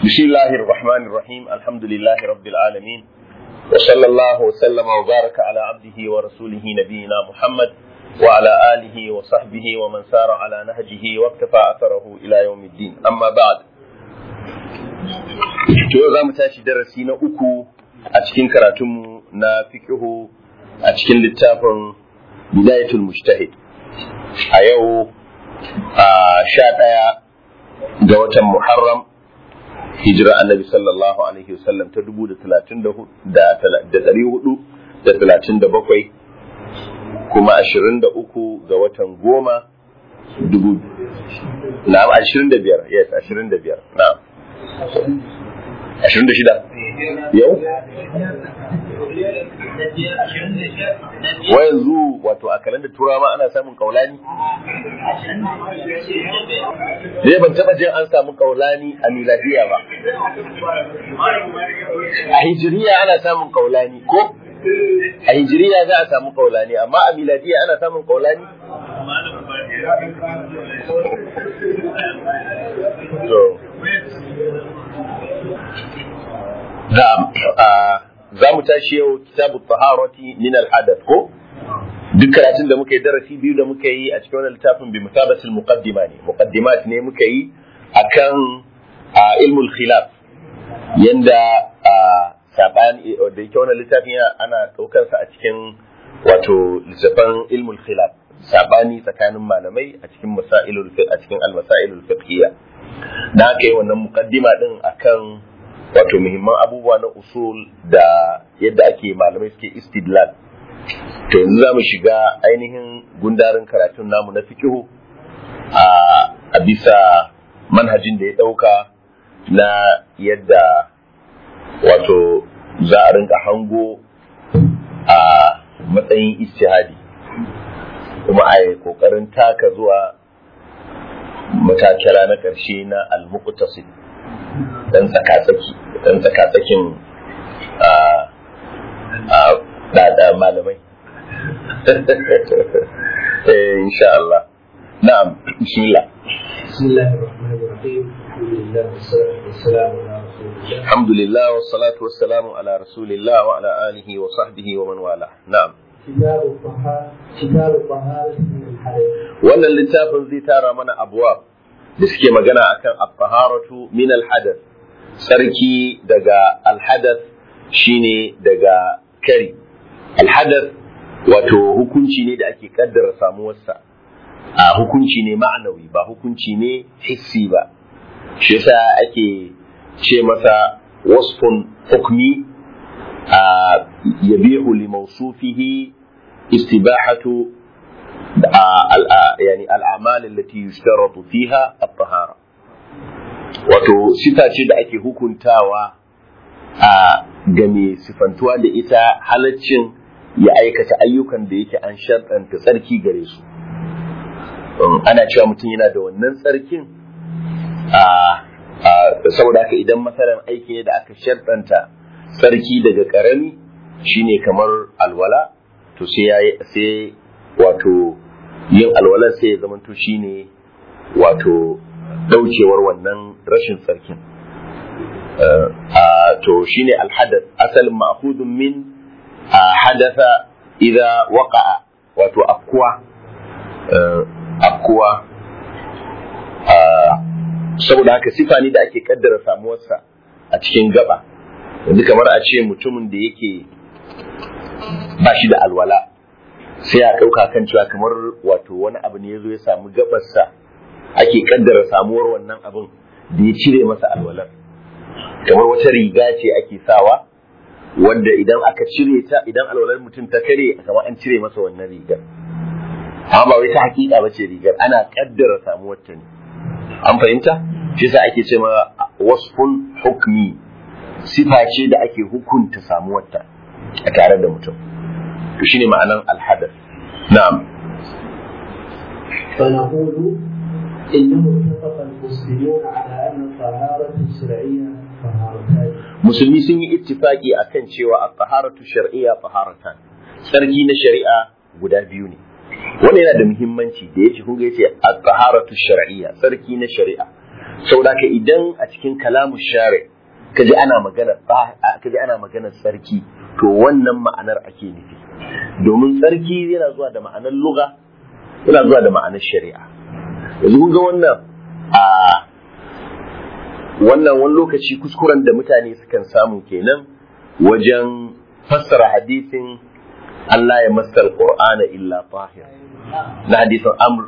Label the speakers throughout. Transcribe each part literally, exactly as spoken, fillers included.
Speaker 1: بسم الله الرحمن الرحيم الحمد لله رب العالمين وصلى الله وسلم وبارك على عبده ورسوله نبينا محمد وعلى آله وصحبه ومن سار على نهجه واقتفى أثره إلى يوم الدين أما بعد za mu tashi darasi na uku a cikin karatunmu na fiqhu a cikin littafin Bidayatul Mujtahid a yau a sha ɗaya ga watan Muharram hijira annabi sallallahu alaihi wasallam ta dubu da talatin da ɗari hudu da talatin da bakwai kuma ashirin da uku ga watan goma dubu na'am ashirin da biyar yes ashirin da biyar na'am ashirin da shida yau wa yanzu wato a kalandar turawa ma ana samun kaulani ne ban taba jin an samu kaulani a miladiya ba a hijiriya ana samun kaulani ko a hijiriya za a samu kaulani amma a miladiya ana samun kaulani to za mu tashi yau kitabu taharati min al-hadath ko duk karatun da muka yi darasi biyu da muka yi a cikin wannan littafin bi mutabatil muqaddima ne muqaddimat ne muka yi akan ilmul khilaf yanda sabani da yake wannan littafin ana daukar sa a cikin wato littafin ilmul khilaf sabani tsakanin malamai a cikin masailul fiqh a cikin al-masailul fiqhiyya da aka yi wannan muqaddima din akan wato muhimman abubuwa na usul da yadda ake malamai suke istidlal to yanzu za mu shiga ainihin gundarin karatun namu na fiqhu a bisa manhajin da ya dauka na yadda wato za a rinka hango a matsayin ijtihadi kuma a yi kokarin taka zuwa matakala na ƙarshe na al-muqtasid dan tsakatsaki dan tsakatsakin a a da malamai eh insha Allah na'am bismillah
Speaker 2: bismillahir rahmanir rahim alhamdulillah wassalatu wassalamu ala rasulillah
Speaker 1: alhamdulillah wassalatu wassalamu ala rasulillah wa ala alihi wa sahbihi wa man wala na'am
Speaker 2: kitabu tahara kitabu tahara min al-hadath
Speaker 1: wannan littafin zai tara mana abwab da suke magana akan at-taharatu min al-hadath sarki daga al-hadath shine daga kari al-hadath wato hukunci ne da ake kaddara samuwarsa a hukunci ne ma'anawi ba hukunci ne hissi ba shi yasa ake ce masa wasfun hukmi a yabihu li mawsufihi istibahatu يعني الأعمال التي يشترط فيها الطهارة wato sifa ce da ake hukuntawa a game sifantuwa da ita halaccin ya aikata ayyukan da yake an sharɗanta tsarki gare su ana cewa mutum yana da wannan tsarkin saboda haka idan masalan aiki ne da aka sharɗanta tsarki daga ƙarami shine kamar alwala to sai sai wato yin alwalar sai ya zamanto shine wato daukewar wannan rashin tsarkin to shine alhadath asalin ma'khudun min hadatha idza waqa'a wato afkuwa afkuwa saboda haka sifa ne da ake kaddara samuwarsa a cikin gaba yanzu kamar a ce mutumin da yake ba shi da alwala sai a ɗauka kan cewa kamar wato wani abu ne ya zo ya samu gabarsa ake kaddara samuwar wannan abin da ya cire masa alwalar kamar wata riga ce ake sawa wanda idan aka cire ta idan alwalar mutum ta kare kamar an cire masa wannan rigar amma ba wai ta hakika ba ce rigar ana kaddara samuwar ta ne an fahimta shi yasa ake ce ma wasfun hukmi sifa ce da ake hukunta samuwar ta a tare da mutum to shine ma'anan al-hadath na'am
Speaker 2: fa naqulu innahu ittafaqa al-muslimuna ala anna at-taharatu ash-shar'iyya taharatan
Speaker 1: musulmi sun yi ittifaki akan cewa at-taharatu ash-shar'iyya taharatan sarki na shari'a guda biyu ne wannan yana da muhimmanci da yace kun ga yace at-taharatu ash-shar'iyya sarki na shari'a saboda ka idan a cikin kalamu share kaji ana magana kaji ana magana tsarki to wannan ma'anar ake nufi domin tsarki yana zuwa da ma'anar lugha yana zuwa da ma'anar shari'a yanzu kun ga wannan a wannan wani lokaci kuskuren da mutane sukan samu kenan wajen fassara hadisin Allah ya masal Qur'ana illa tahir na hadisin Amr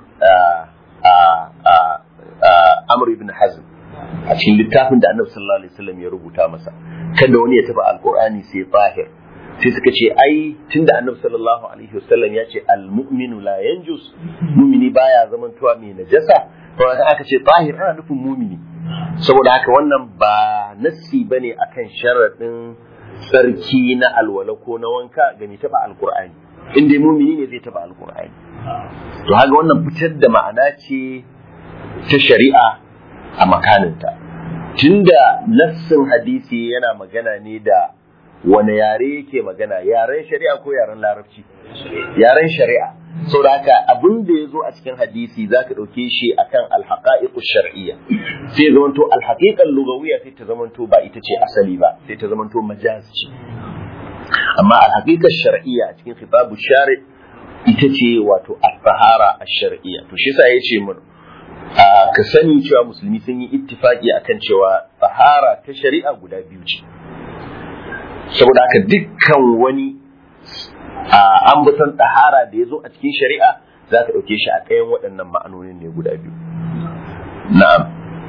Speaker 1: Amr ibn Hazm a cikin littafin da Annabi sallallahu alaihi wasallam ya rubuta masa kada wani ya taba alqur'ani sai tahir sai suka ce ai tunda Annabi sallallahu alaihi wasallam ya ce almu'minu la yanjus mu'mini baya zamantowa mai najasa to aka ce tahir ana nufin mu'mini saboda haka wannan ba nassi bane akan sharadin sarki na alwala ko na wanka ga mai taba alqur'ani inda mu'mini ne zai taba alqur'ani to haka wannan fitar da ma'ana ce ta shari'a a makaninta tunda nassin hadisi yana magana ne da wani yare yake magana yaren shari'a ko yaren larabci yaren shari'a sau da haka abin da ya zo a cikin hadisi za ka ɗauke shi akan alhaƙa'iƙu shar'iyya sai zamanto alhaƙiƙan lugawiyya sai ta zamanto ba ita ce asali ba sai ta zamanto majaz ce amma alhaƙiƙar shar'iyya a cikin khitabu shari ita ce wato al-tahara ash-shar'iyya to shi yasa yace mun ka sani cewa musulmi sun yi ittifaki akan cewa tahara ta shari'a guda biyu ce saboda haka dukkan wani ambaton tahara da ya zo a cikin shari'a za ka ɗauke shi a ɗayan waɗannan ma'anonin ne guda biyu na'am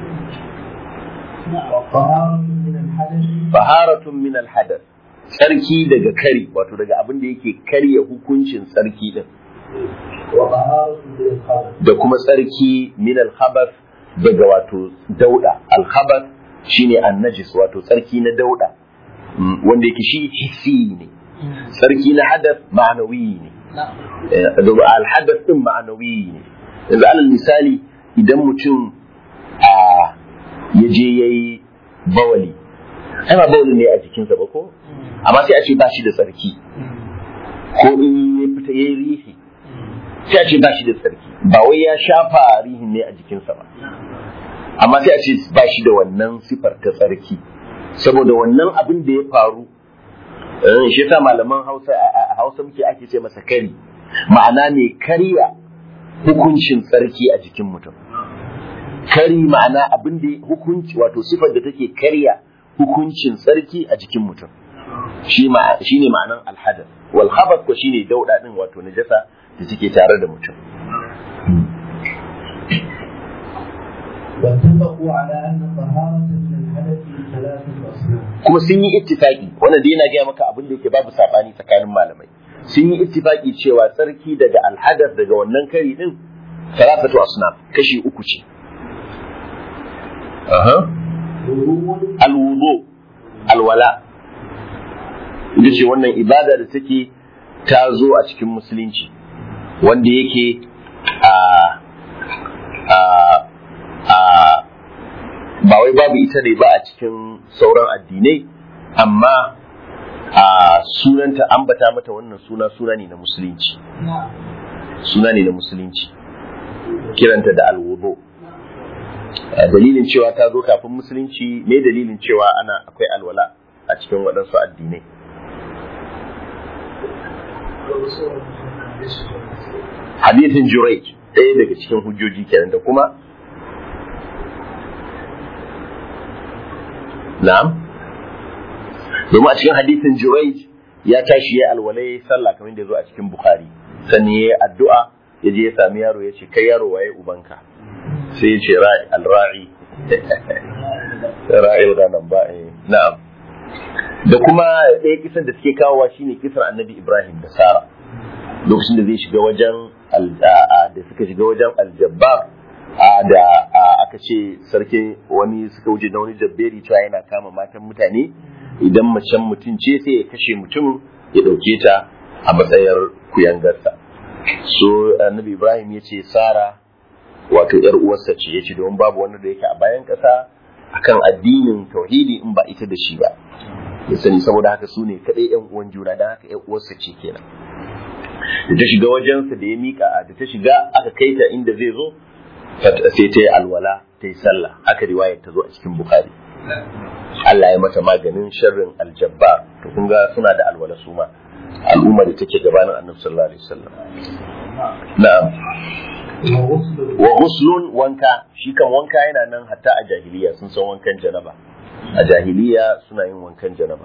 Speaker 1: taharatun min al-hadath tsarki daga kari wato daga abin da yake karya hukuncin tsarki din da kuma tsarki min al-khabath daga wato dauda al-khabath shine an-najis wato tsarki na dauda wanda yake shi hissi ne tsarki na hadath ma'anawi ne al-hadath din ma'anawi ne yanzu alal misali idan mutum a yaje yayi bawali ai ba bawali ne a jikinsa ba ko amma sai a ce ba shi da tsarki ko in ya fita yayi rihi sai a ce ba shi da tsarki ba wai ya shafa rihin ne a jikinsa ba amma sai a ce ba shi da wannan sifar ta tsarki saboda wannan abin da ya faru shi yasa malaman Hausa a Hausa muke ake ce masa kari ma'ana ne kariya hukuncin tsarki a jikin mutum kari ma'ana abin da hukunci wato sifar da take kariya hukuncin tsarki a jikin mutum shi ma shine ma'anan alhadath wal khabath ko shine dauda din wato najasa da take tare da mutum
Speaker 2: واتفقوا على أن طهارة من الحدث ثلاثة أصناف.
Speaker 1: kuma sun yi ittifaqi wannan dai yana gaya maka abin da yake babu sabani tsakanin malamai sun yi ittifaqi cewa tsarki daga alhadath daga wannan kari din thalathatu asnaf kashi uku ce aha alwudu alwala ita ce wannan ibada da take ta zo a cikin musulunci wanda yake a a a ba wai babu ita ne ba a cikin sauran addinai amma a sunanta ambata mata wannan suna suna ne na musulunci suna ne na musulunci kiranta da alwudu dalilin cewa ta zo kafin musulunci ne dalilin cewa ana akwai alwala a cikin waɗansu addinai hadithin Jurayj ɗaya daga cikin hujjoji kenan da kuma na'am domin a cikin hadithin Jurayj ya tashi ya alwalai sallah kamar da ya zo a cikin Bukhari sannan ya yi addu'a ya je ya sami yaro ya ce kai yaro waye ubanka sai ya ce al-ra'i ra'il ghanam ba na'am da kuma ɗaya kisan da suke kawowa shine kisan Annabi Ibrahim da Sara lokacin da zai shiga wajen da suka shiga wajen aljabbar da aka ce sarki wani suka wuce da wani jabberi cewa yana kama matan mutane idan macen mutum ce sai ya kashe mutum ya ɗauke ta a matsayar kuyangarsa so Annabi Ibrahim ya ce Sara wato yar uwarsa ce ya ce don babu wanda da yake a bayan ƙasa akan addinin tauhidi in ba ita da shi ba ya sani saboda haka su ne kaɗai yan uwan juna don haka yan uwarsa ce kenan da ta shiga wajensa da ya mika da ta shiga aka kai ta inda zai zo sai ta yi alwala ta yi sallah, haka riwayar ta zo a cikin Bukhari. Allah ya mata maganin sharrin aljabbar. To kun ga suna da alwala su ma al'umma da take gabanin Annabi sallallahu alaihi wasallam. Na'am. Wa ghuslun wanka, shi kan wanka yana nan hatta a jahiliya sun san wankan janaba. A jahiliya suna yin wankan janaba.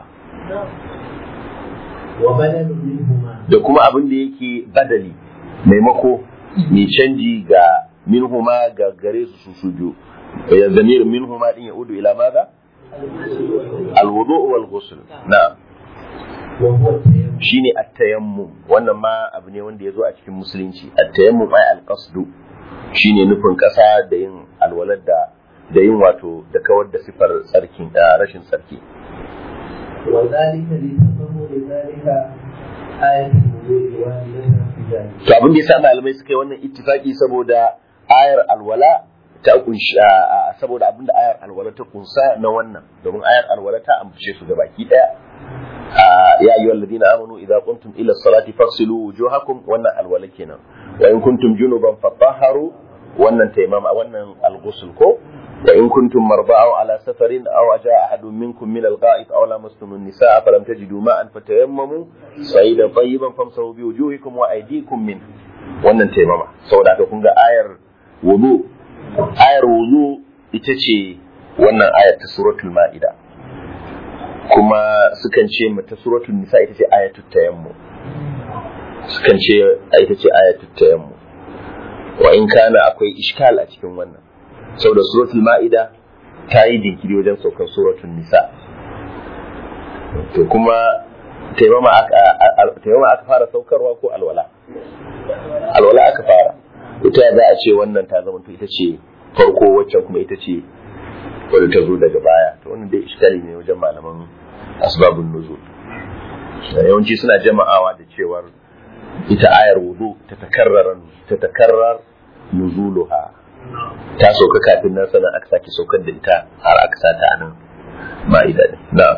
Speaker 2: Wa badalun minhuma,
Speaker 1: da kuma abin da yake badali maimako mai canji ga minhuma ga gare su su biyu. Ya zamir minhuma din ya udu ila maza alwudu wal ghusl. Na'am.
Speaker 2: wa huwa tayammum,
Speaker 1: Shine at-tayammum, wannan ma abu ne wanda yazo a cikin musulunci. At-tayammum ay al-qasdu, shine nufin kasa da yin alwalar da da yin wato da kawar da sifar tsarkin rashin tsarki.
Speaker 2: wa dhalika li tasammul dhalika ayatul wudu'i wa lana fi dhalika.
Speaker 1: To abin da yasa malamai suka yi wannan ittifaki saboda ayar alwala ta kunshi saboda abin da ayar alwala ta kunsa na wannan, domin ayar alwala ta ambace su da baki daya. يا أيها الذين آمنوا إذا قمتم إلى الصلاة فاغسلوا وجوهكم وانا الولكنا وإن كنتم جنبا فطهروا وانا تيمام وانا الغسل كو وإن كنتم مرضى أو على سفر أو جاء أحد منكم من الغائط أو لمستم النساء فلم تجدوا ماء فتيمموا صعيدا طيبا فامسحوا بوجوهكم وأيديكم منه وانا تيمام سودا كون آير وضوء آير وضوء itace wannan ayat ta suratul Ma'ida, kuma sukan ce mata suratul Nisa ita ce ayatul tayammum, sukan ce ita ce ayatul tayammum. Wa in kana akwai iskal a cikin wannan, saboda suratul Ma'ida ta yi jinkiri wajen saukar suratul Nisa, to kuma tayammum aka tayammum aka fara saukarwa ko alwala alwala aka fara, ita za a ce wannan ta zama ita ce farko, wacce kuma ita ce wadda ta zo daga baya. To wannan dai iskali ne wajen malaman asbabun nuzul, yawanci suna jama'awa da cewar ita ayar wudu ta takarrar ta takarrar nuzuluha, ta sauka kafin nan sanan aka sake saukar da ita har aka sata a nan Ma'ida din. Na'am.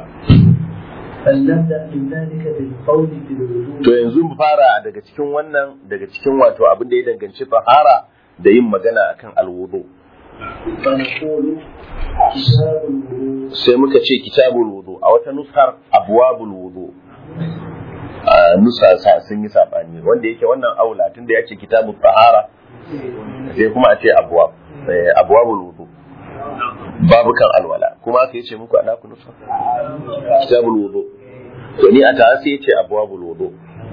Speaker 2: فلنبدأ من ذلك بالقول في الوجود.
Speaker 1: To yanzu mu fara daga cikin wannan, daga cikin wato abin da ya danganci tahara da yin magana akan alwudu.
Speaker 2: فنقول كتاب الوضوء.
Speaker 1: Sai muka ce kitabul wudu, a wata nusar abwabul wudu. A nusa sun yi sabani, wanda yake wannan aula tunda ya ce kitabul tahara sai kuma a ce abwab abwabul wudu, babukan alwala, kuma aka yace muku ana ku nusa kitabul wudu, to ni a ta sai yace abwabul wudu.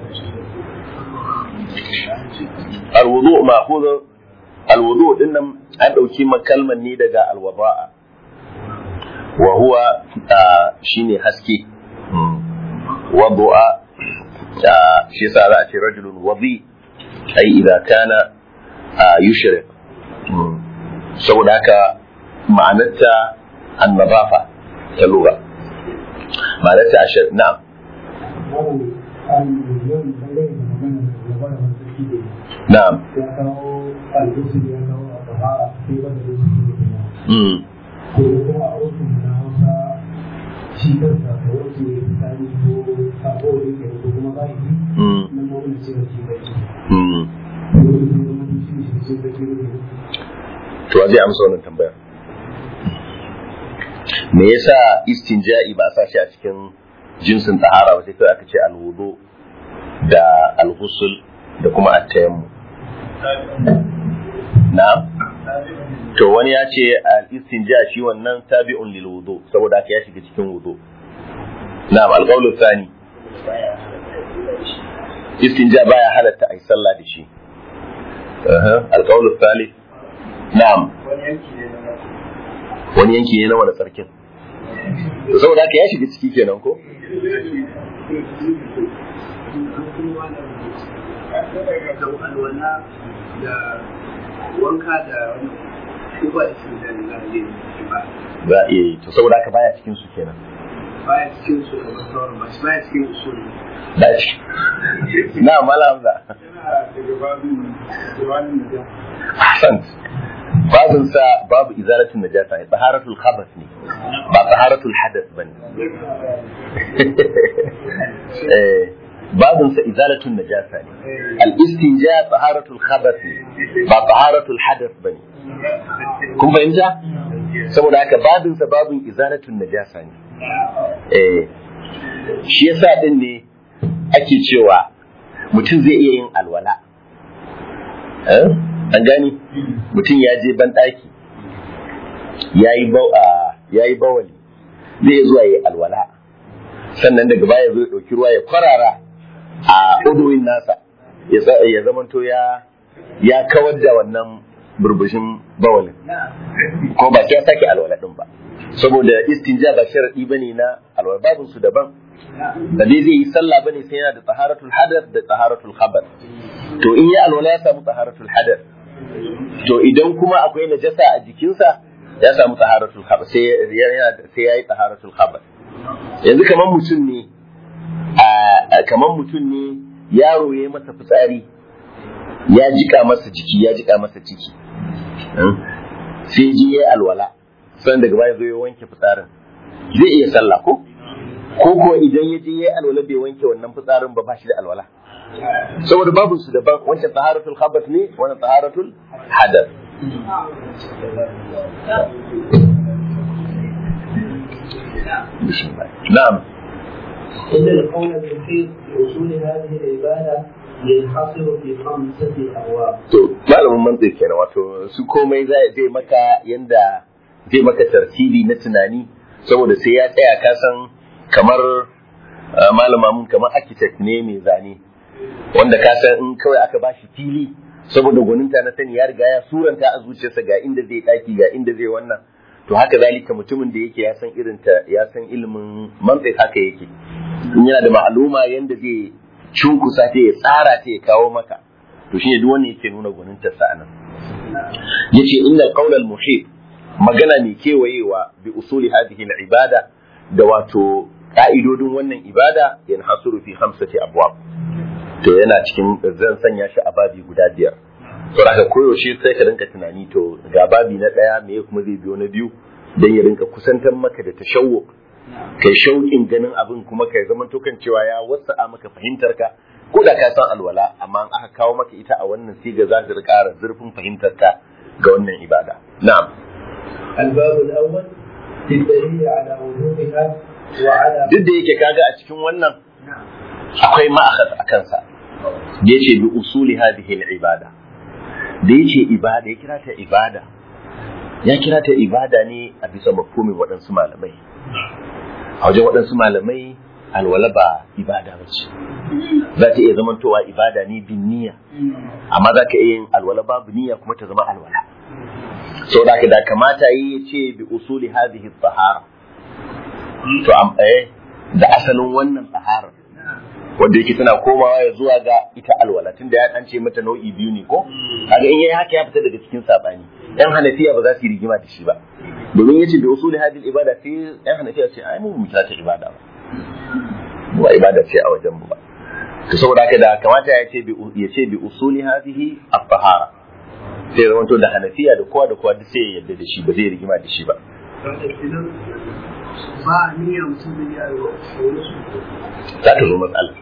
Speaker 1: Alwudu ma'khudh alwudu dinnan an dauki makalman ne daga alwada'a, wa huwa shine haske. Wadu'a shi yasa za a ce rajulun wadi, ai idan kana yushrik, saboda haka ma'anarta annadafa ta lura, ma'anarta ashir. Na'am. Na'am. Mm. To zai amsa wannan tambayar. Me yasa istinja'i ba sa shi a cikin jinsin tahara ba, sai kai aka ce alwudu da alghusl da kuma at-tayammum? Na'am. To wani ya ce al-istinja shi wannan tabi'un lil wudu, saboda haka ya shiga cikin wudu. Na'am. Al-qawlu thani, istinja baya halatta ai sallah da shi. Aha. Al-qawlu thalith, na'am, wani yanki ne na wani sarkin, saboda haka ya shiga ciki kenan ko?
Speaker 2: wanka da ba da cikin da ba
Speaker 1: za a iya yi, to saboda haka baya cikin su kenan,
Speaker 2: baya cikin su da sauran ba baya cikin usul
Speaker 1: da shi na malam da
Speaker 2: daga babin babin da
Speaker 1: ahsant, babin sa babu izalatul najasa ne, taharatul khabath ne ba taharatul hadath bane. eh babin sa izalatul najasa ne, al istinja taharatul khabath ne ba taharatul hadath bane. kun fahimta saboda haka babin sa babin izalatun najasa ne eh shi yasa din ne ake cewa mutum zai iya yin alwala eh an gani mutum ya je ban daki yayi bawa yayi bawali zai zuwa yayi alwala sannan daga baya zai dauki ruwa ya kwarara a uduwin nasa ya zamanto ya ya kawar da wannan burbushin bawalin ko ba sai ya sake alwala din ba saboda istinja ba sharadi bane na alwala babun su daban da dai zai yi sallah bane sai yana da taharatul hadath da taharatul khabath to in ya alwala ya samu taharatul hadath to idan kuma akwai najasa a jikinsa ya samu taharatul khabath sai yana sai yayi taharatul khabath yanzu kaman mutum ne a kaman mutum ne yaro yayi masa fitsari ya jika masa jiki ya jika masa ciki sai ji yayi alwala san daga baya zo ya wanke fitsarin zai iya sallah ko ko ko idan ya je yayi alwala bai wanke wannan fitsarin ba ba shi da alwala saboda babu su daban wancan taharatul khabath ne wannan taharatul hadath na'am
Speaker 2: إن القول المحيط بأصول هذه العبادة ينحصر في خمسة أبواب.
Speaker 1: to malamin mantiq kenan wato su komai zai maka yanda zai maka tartibi na tunani saboda sai ya tsaya ka san kamar malama mun kamar architect ne mai zane wanda ka san in kawai aka bashi fili saboda gwaninta na sani ya riga ya suranta a zuciyarsa ga inda zai daki ga inda zai wannan to haka zalika mutumin da yake ya san irin ta ya san ilimin mantiq haka yake in yana da ma'aluma yanda zai cunkusa ta ya tsara ta ya kawo maka to shine duk wanda yake nuna gwanintar sa anan yace innal qawl al muhit magana ne kewayewa bi usuli hadhihi al ibada da wato ka'idodin wannan ibada yanhasuru fi khamsati abwab to yana cikin zan sanya shi a babi guda biyar to daga koyaushe sai ka rinka tunani to ga babi na daya me kuma zai biyo na biyu dan ya rinka kusantar maka da tashawwuk kai shauƙin ganin abin kuma kai zaman to kan cewa ya wasa'a maka fahimtar ka ko da ka san alwala amma aka kawo maka ita a wannan siga za ta ƙara zurfin fahimtar ka ga wannan ibada na'am
Speaker 2: الباب الأول في الدليل على وجوبها وعلى
Speaker 1: duk da yake kaga a cikin wannan akwai ma'akhad a kansa da yace bi usuli hadhihi al-ibada da yace ibada ya kira ta ibada ya kira ta ibada ne a bisa mafhumin waɗansu malamai a wajen waɗansu malamai alwala ba ibada ba ce za ta iya zamantowa ibada ne bin niyya amma za ka iya yin alwala babu niyya kuma ta zama alwala sau da da kamata yi ya ce bi usuli hadhihi tahara to am eh da asalin wannan tahara wanda yake tana komawa ya zuwa ga ita alwala tunda ya an ce mata nau'i biyu ne ko kaga in yayi haka ya fita daga cikin sabani yan hanafiya ba za su yi rigima da shi ba domin yace bi usuli hadhihi ibada sai yan hanafiya ce ai mu mu kira ta ibada ba ba ibada ce a wajen mu ba to saboda haka da kamata ya ce bi ya ce bi usuli hadhihi at-tahara sai rawanto da hanafiya da kowa da kowa duk sai ya yarda da shi ba zai rigima da shi ba
Speaker 2: ba niyyar mutum da ya yi
Speaker 1: za ta zo matsala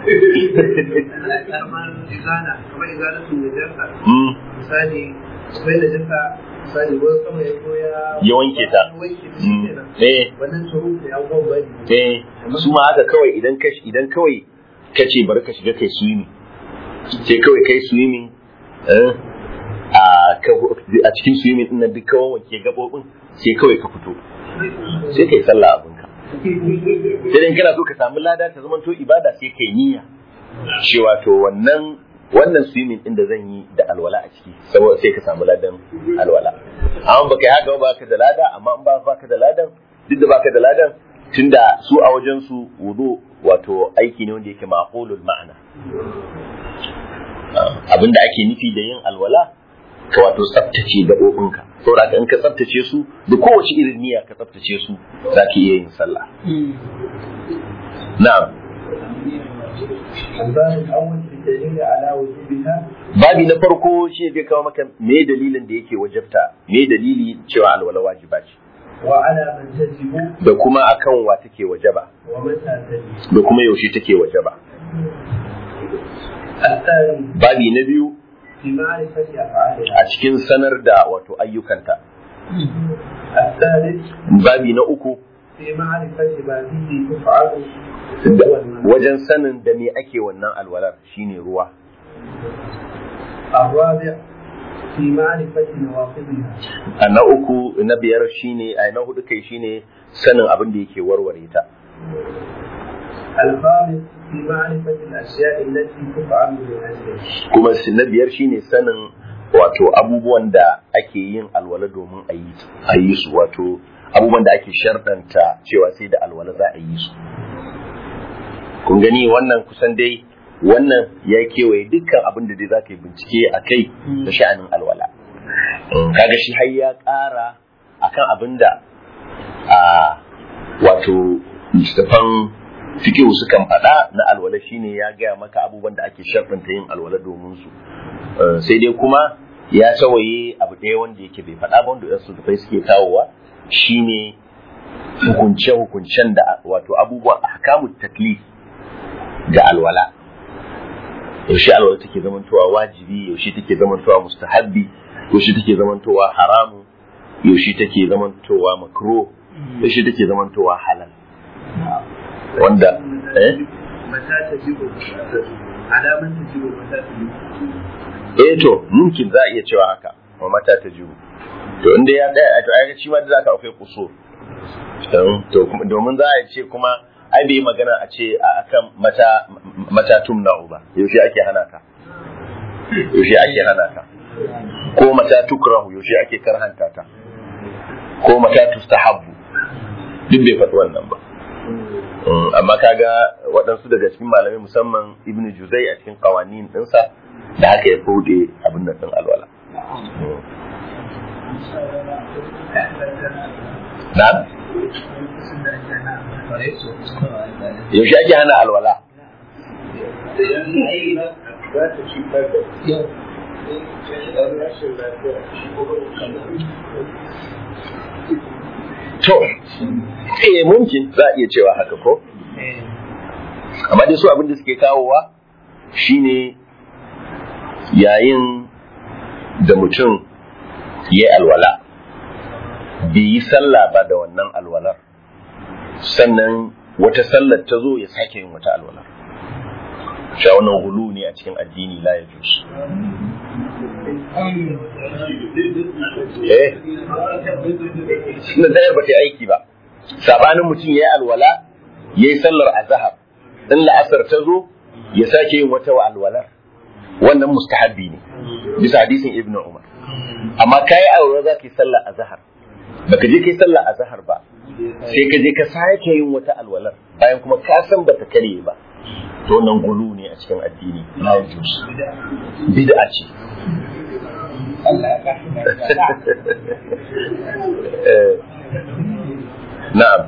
Speaker 2: kamar izana kamar izana sun da jarka misali bai da jarka misali wani sama ya koya
Speaker 1: ya wanke ta eh
Speaker 2: wannan tsoron da ya gwamba
Speaker 1: eh su ma haka kawai idan ka idan kawai ka ce bari ka shiga kai swimming sai kawai kai swimming eh a cikin swimming din nan duk kawai wanke gabobin sai kawai ka fito sai kai sallah abinka sai dan kana so ka samu lada ta zama to ibada sai kai niyya cewa to wannan wannan swimming din da zan yi da alwala a ciki saboda sai ka samu ladan alwala amma baka yi haka ba ka da lada amma in ba baka da ladan duk da baka da ladan tunda su a wajen su wudu wato aiki ne wanda yake maqulul ma'ana abinda ake nufi da yin alwala ka wato tsaftace gaɓoɓinka saboda in ka tsaftace su da kowace irin niyya ka tsaftace su za ka iya yin sallah na'am babi na farko shi zai kawo maka me dalilin da yake wajabta me dalili cewa alwala wajiba ce da kuma akan wa take wajaba da kuma yaushe take wajaba babi na biyu
Speaker 2: في معرفة أفعالها.
Speaker 1: a cikin sanar da wato ayyukanta.
Speaker 2: الثالث
Speaker 1: babi na uku
Speaker 2: في معرفة ما به تفعل
Speaker 1: wajen sanin da me ake wannan alwalar shine ruwa.
Speaker 2: الرابع في معرفة نواقضها.
Speaker 1: a na uku na biyar shine a na hudu kai shine sanin abin da yake warware ta.
Speaker 2: الخامس في معرفة الأشياء التي تفعل من أجلها.
Speaker 1: kuma na biyar shine sanin wato abubuwan da ake yin alwala domin a yi a yi su, wato abubuwan da ake sharɗanta cewa sai da alwala za a yi su. kun gani wannan kusan dai wannan ya kewaye dukkan abin da dai za ka yi bincike a kai da sha'anin alwala. kaga shi har ya ƙara akan abin da a wato littattafan fikihu sukan faɗa na alwala, shine ya gaya maka abubuwan da ake sharɗanta yin alwala domin su. sai dai kuma ya tawaye abu ɗaya wanda yake bai faɗa ba, wanda wasu tafai suke kawowa shine hukunce-hukuncen da wato abubuwan ahkamut taklif ga alwala. yaushe alwala take zamantowa wajibi, yaushe take zamantowa mustahabbi, yaushe take zamantowa haramu, yaushe take zamantowa makruh, yaushe take zamantowa halal. wanda eh
Speaker 2: mata ta jibo alaman ta jibo mata ta jibo
Speaker 1: eh to mumkin za a iya cewa haka wa mata ta jibo. to inda ya daya to ai shi ma da zaka akwai kusur to domin za a ce kuma ai bai magana a ce akan mata mata tumna'u ba, yaushe ake hana ta, yaushe ake hana ta, ko mata tukrahu yaushe ake karhanta ta, ko mata tustahabbu, duk bai faɗi wannan ba. amma kaga waɗansu daga cikin malamai musamman ibn juzai a cikin qawanin ɗinsa da haka ya fude abin nan ɗin alwala. na'am yaushe ake hana alwala? to eh mumkin za a iya cewa haka ko, amma dai su abin da suke kawowa shine yayin da mutum ya yi alwala bai yi sallah ba da wannan alwalar, sannan wata sallar ta zo ya sake yin wata alwalar. sha wannan hulu ne a cikin addini la ya jus. eh na dayar ba ta aiki ba, sabanin mutum ya yi alwala ya yi sallar azhar, in la'asar ta zo ya sake yin wata wa alwalar, wannan mustahabbi ne bisa hadisin ibnu umar. amma kai alwala za ka yi sallar azhar, baka je kai sallar azhar ba sai ka je ka sake yin wata alwalar bayan kuma ka san bata kare ba, to nan gulu ne a cikin addini, la yajuz, bid'a ce. na'am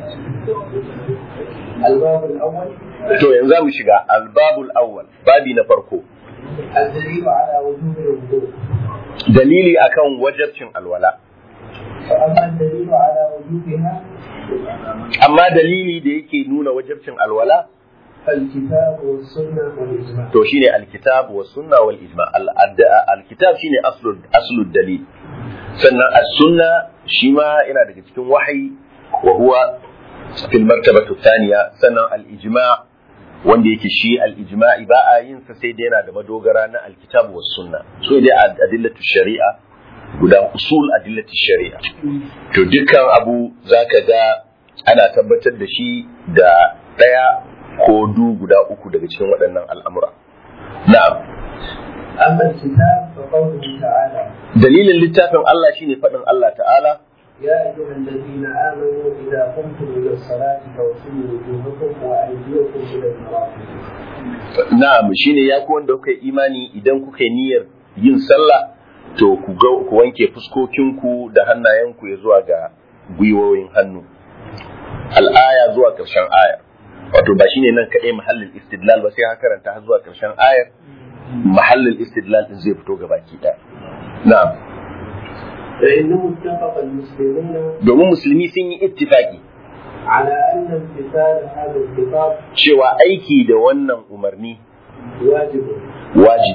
Speaker 2: الباب الأول
Speaker 1: to yanzu mu shiga albabul awwal, babi na farko,
Speaker 2: الدليل على وجوب الوضوء.
Speaker 1: dalili akan wajibcin alwala.
Speaker 2: فأما الدليل على وجوبها
Speaker 1: amma dalili da yake nuna wajibcin alwala
Speaker 2: فالكتاب والسنة والإجماع.
Speaker 1: to shine alkitab was sunna wal ijma. alkitab shine aslul aslud dalil, sannan as-sunna shi ma yana daga cikin wahayi wa huwa fil martabatu thaniya, sannan al-ijma wanda yake shi al-ijma'i ba a yin sa sai dai yana da madogara na alkitab was sunna. so dai adillatu shari'a guda usul adillatu shari'a, to dukkan abu zaka ga ana tabbatar da shi da daya ko du guda uku daga cikin waɗannan al'amura. na'am
Speaker 2: أما الكتاب فقوله تعالى
Speaker 1: dalilin littafin Allah shine faɗin Allah ta'ala
Speaker 2: يا أيها الذين آمنوا إذا قمتم إلى الصلاة فاغسلوا وجوهكم وأيديكم إلى المرافق.
Speaker 1: na'am shine ya ku wanda kuka imani idan kuka niyyar yin sallah to ku ga ku wanke fuskokinku da hannayenku ya zuwa ga gwiwoyin hannu, al'aya zuwa ƙarshen ayar. wato ba shine nan kaɗai mahallin istidlal ba, sai ka karanta har zuwa ƙarshen ayar mahallin istidlal din zai fito gabaki ɗaya. na'am
Speaker 2: فإنه اتفق المسلمون
Speaker 1: domin musulmi sun yi ittifaki
Speaker 2: على أن امتثال هذا الخطاب
Speaker 1: cewa aiki da wannan umarni
Speaker 2: واجب
Speaker 1: wajibi ne,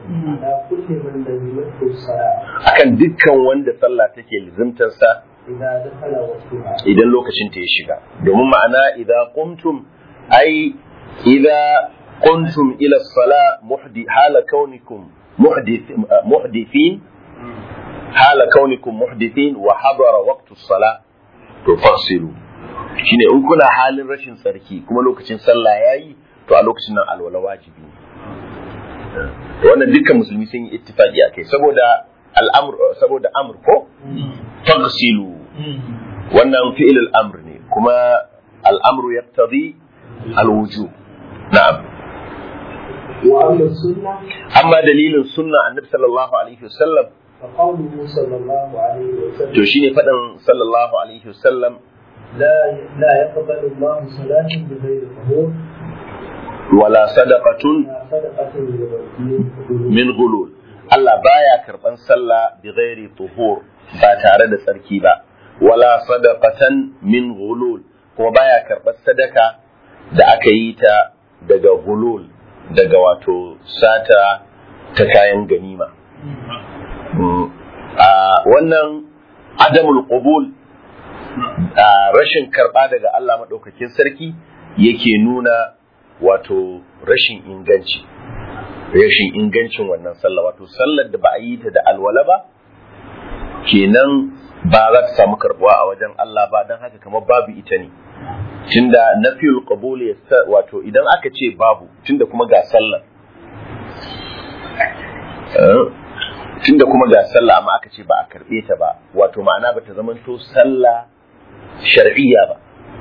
Speaker 2: على كل من لزمته الصلاة
Speaker 1: akan dukkan wanda sallah take lizimtar sa
Speaker 2: إذا دخل وقتها
Speaker 1: idan lokacin ta ya shiga domin ma'ana idza qumtum ai idza qumtum ila as-salah muhdi hala kaunikum muhdith muhdithin hala kaunikum muhdithin wa hadara waqtu as-salah to fasilu shine in kuna halin rashin tsarki kuma lokacin sallah yayi to a lokacin nan alwala wajibi ne wannan dukkan musulmi sun yi ittifaqi akai saboda al'amr saboda amr ko fasilu wannan fi'il al-amr ne kuma al-amru yaqtadi al-wujub na'am
Speaker 2: وأما السنة
Speaker 1: amma dalilin sunna annabi sallallahu alaihi wasallam
Speaker 2: فقوله صلى الله عليه وسلم
Speaker 1: to shine fadan sallallahu alaihi wasallam
Speaker 2: لا لا يقبل الله صلاة بغير طهور
Speaker 1: wala sadaqatun
Speaker 2: لا صدقة من
Speaker 1: min ghulul Allah baya karban sallah bi ghairi tuhur ba tare da tsarki ba wala sadaqatan min ghulul kuma baya karban sadaka da aka yi ta daga ghulul daga wato sata ta kayan ganima a wannan adamul qabul rashin karba daga Allah madaukakin sarki yake nuna wato rashin inganci rashin ingancin wannan sallah wato sallar da ba a yi ta da alwala ba kenan ba za ta samu karbuwa a wajen Allah ba don haka kamar babu ita ne tunda nafiyul qabul wato idan aka ce babu tunda kuma ga sallar tunda kuma ga sallah amma aka ce ba a karbe ta ba wato ma'ana ba ta zamanto sallah shar'iyya ba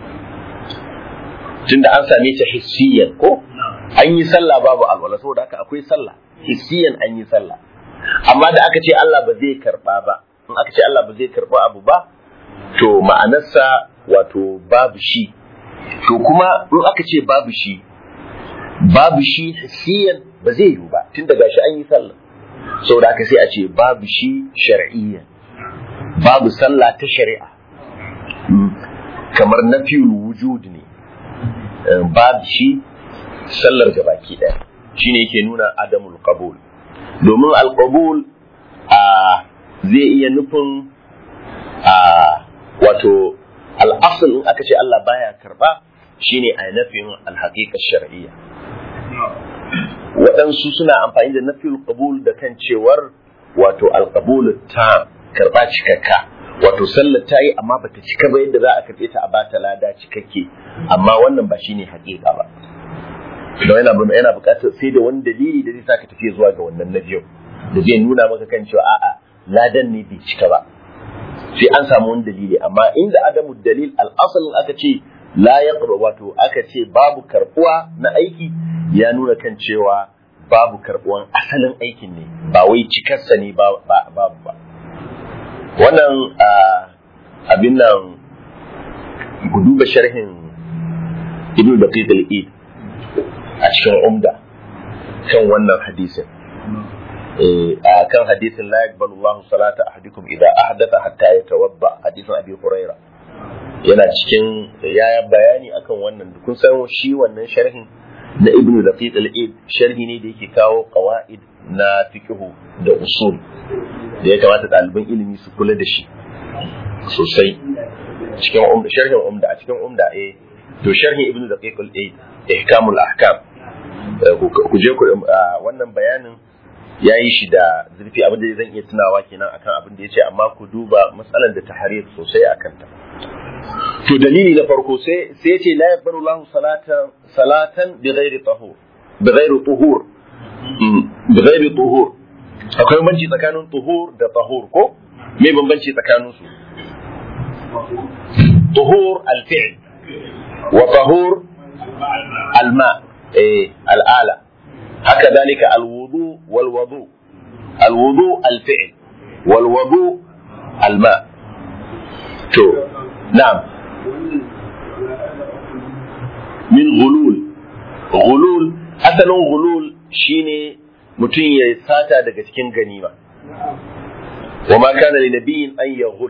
Speaker 1: tunda an same ta hissiyan ko an yi sallah babu alwala saboda haka akwai sallah hissiyan an yi sallah amma da aka ce Allah ba zai karba ba in aka ce Allah ba zai karba abu ba to ma'anarsa wato babu shi to kuma in aka ce babu shi babu shi hissiyan ba zai yiwu ba tunda gashi an yi sallah saboda haka sai a ce babu shi shar'iyyan babu sallah ta shari'a kamar nafiyul wujud ne babu shi sallar gabaki daya shine yake nuna adamul qabul domin al-qabul a zai iya nufin a wato al-asl in aka ce Allah baya karba shine a nafin al-haqiqa shar'iyya waɗansu suna amfani da nafiyul qabul da kan cewar wato al-qabul ta karba cikakka wato sallar ta yi amma bata cika ba yadda za a karɓe ta a bata lada cikakke amma wannan ba shine haƙiƙa ba don yana yana buƙatar sai da wani dalili da zai saka tafiya zuwa ga wannan na biyu da zai nuna maka kan cewa a'a ladan ne bai cika ba sai an samu wani dalili amma inda adamu dalil al-asl aka ce la yaqra wato aka ce babu karbuwa na aiki ya nuna kan cewa babu karbuwan asalin aikin ne ba wai cikarsa ne ba babu ba wannan abin nan ku duba sharhin ibn daqiq al-eid a cikin umda kan wannan hadisin eh kan hadisin la yaqbalu Allahu salata ahadikum idha ahdatha hatta yatawadda hadisin Abi Huraira yana cikin ya bayani akan wannan kun san shi wannan sharhin na ibn daqiq al-eid sharhi ne da yake kawo qawaid na fiqhu da usul da ya kamata ɗaliban ilimi su kula da shi sosai cikin umda sharhin umda a cikin umda eh to sharhin ibnu daqiq al-aid ihkamul ahkam ku je ku wannan bayanin yayi shi da zurfi abin da zan iya tunawa kenan akan abin da yace amma ku duba matsalan da tahrir sosai akan ta to dalili na farko sai sai yace la yaqbalu Allahu salatan salatan bighairi tahur bighairi tuhur bighairi tuhur akwai bambanci tsakanin tuhur da tahur ko me bambanci tsakanin su tuhur al-fi'l wa tahur al-ma eh al-ala haka dalika al-wudu wal wudu al-wudu al-fi'l wal wudu al-ma to na'am min ghulul ghulul asalin ghulul shine mutum ya sata daga cikin ganima wa ma kana li nabiyyin an yaghul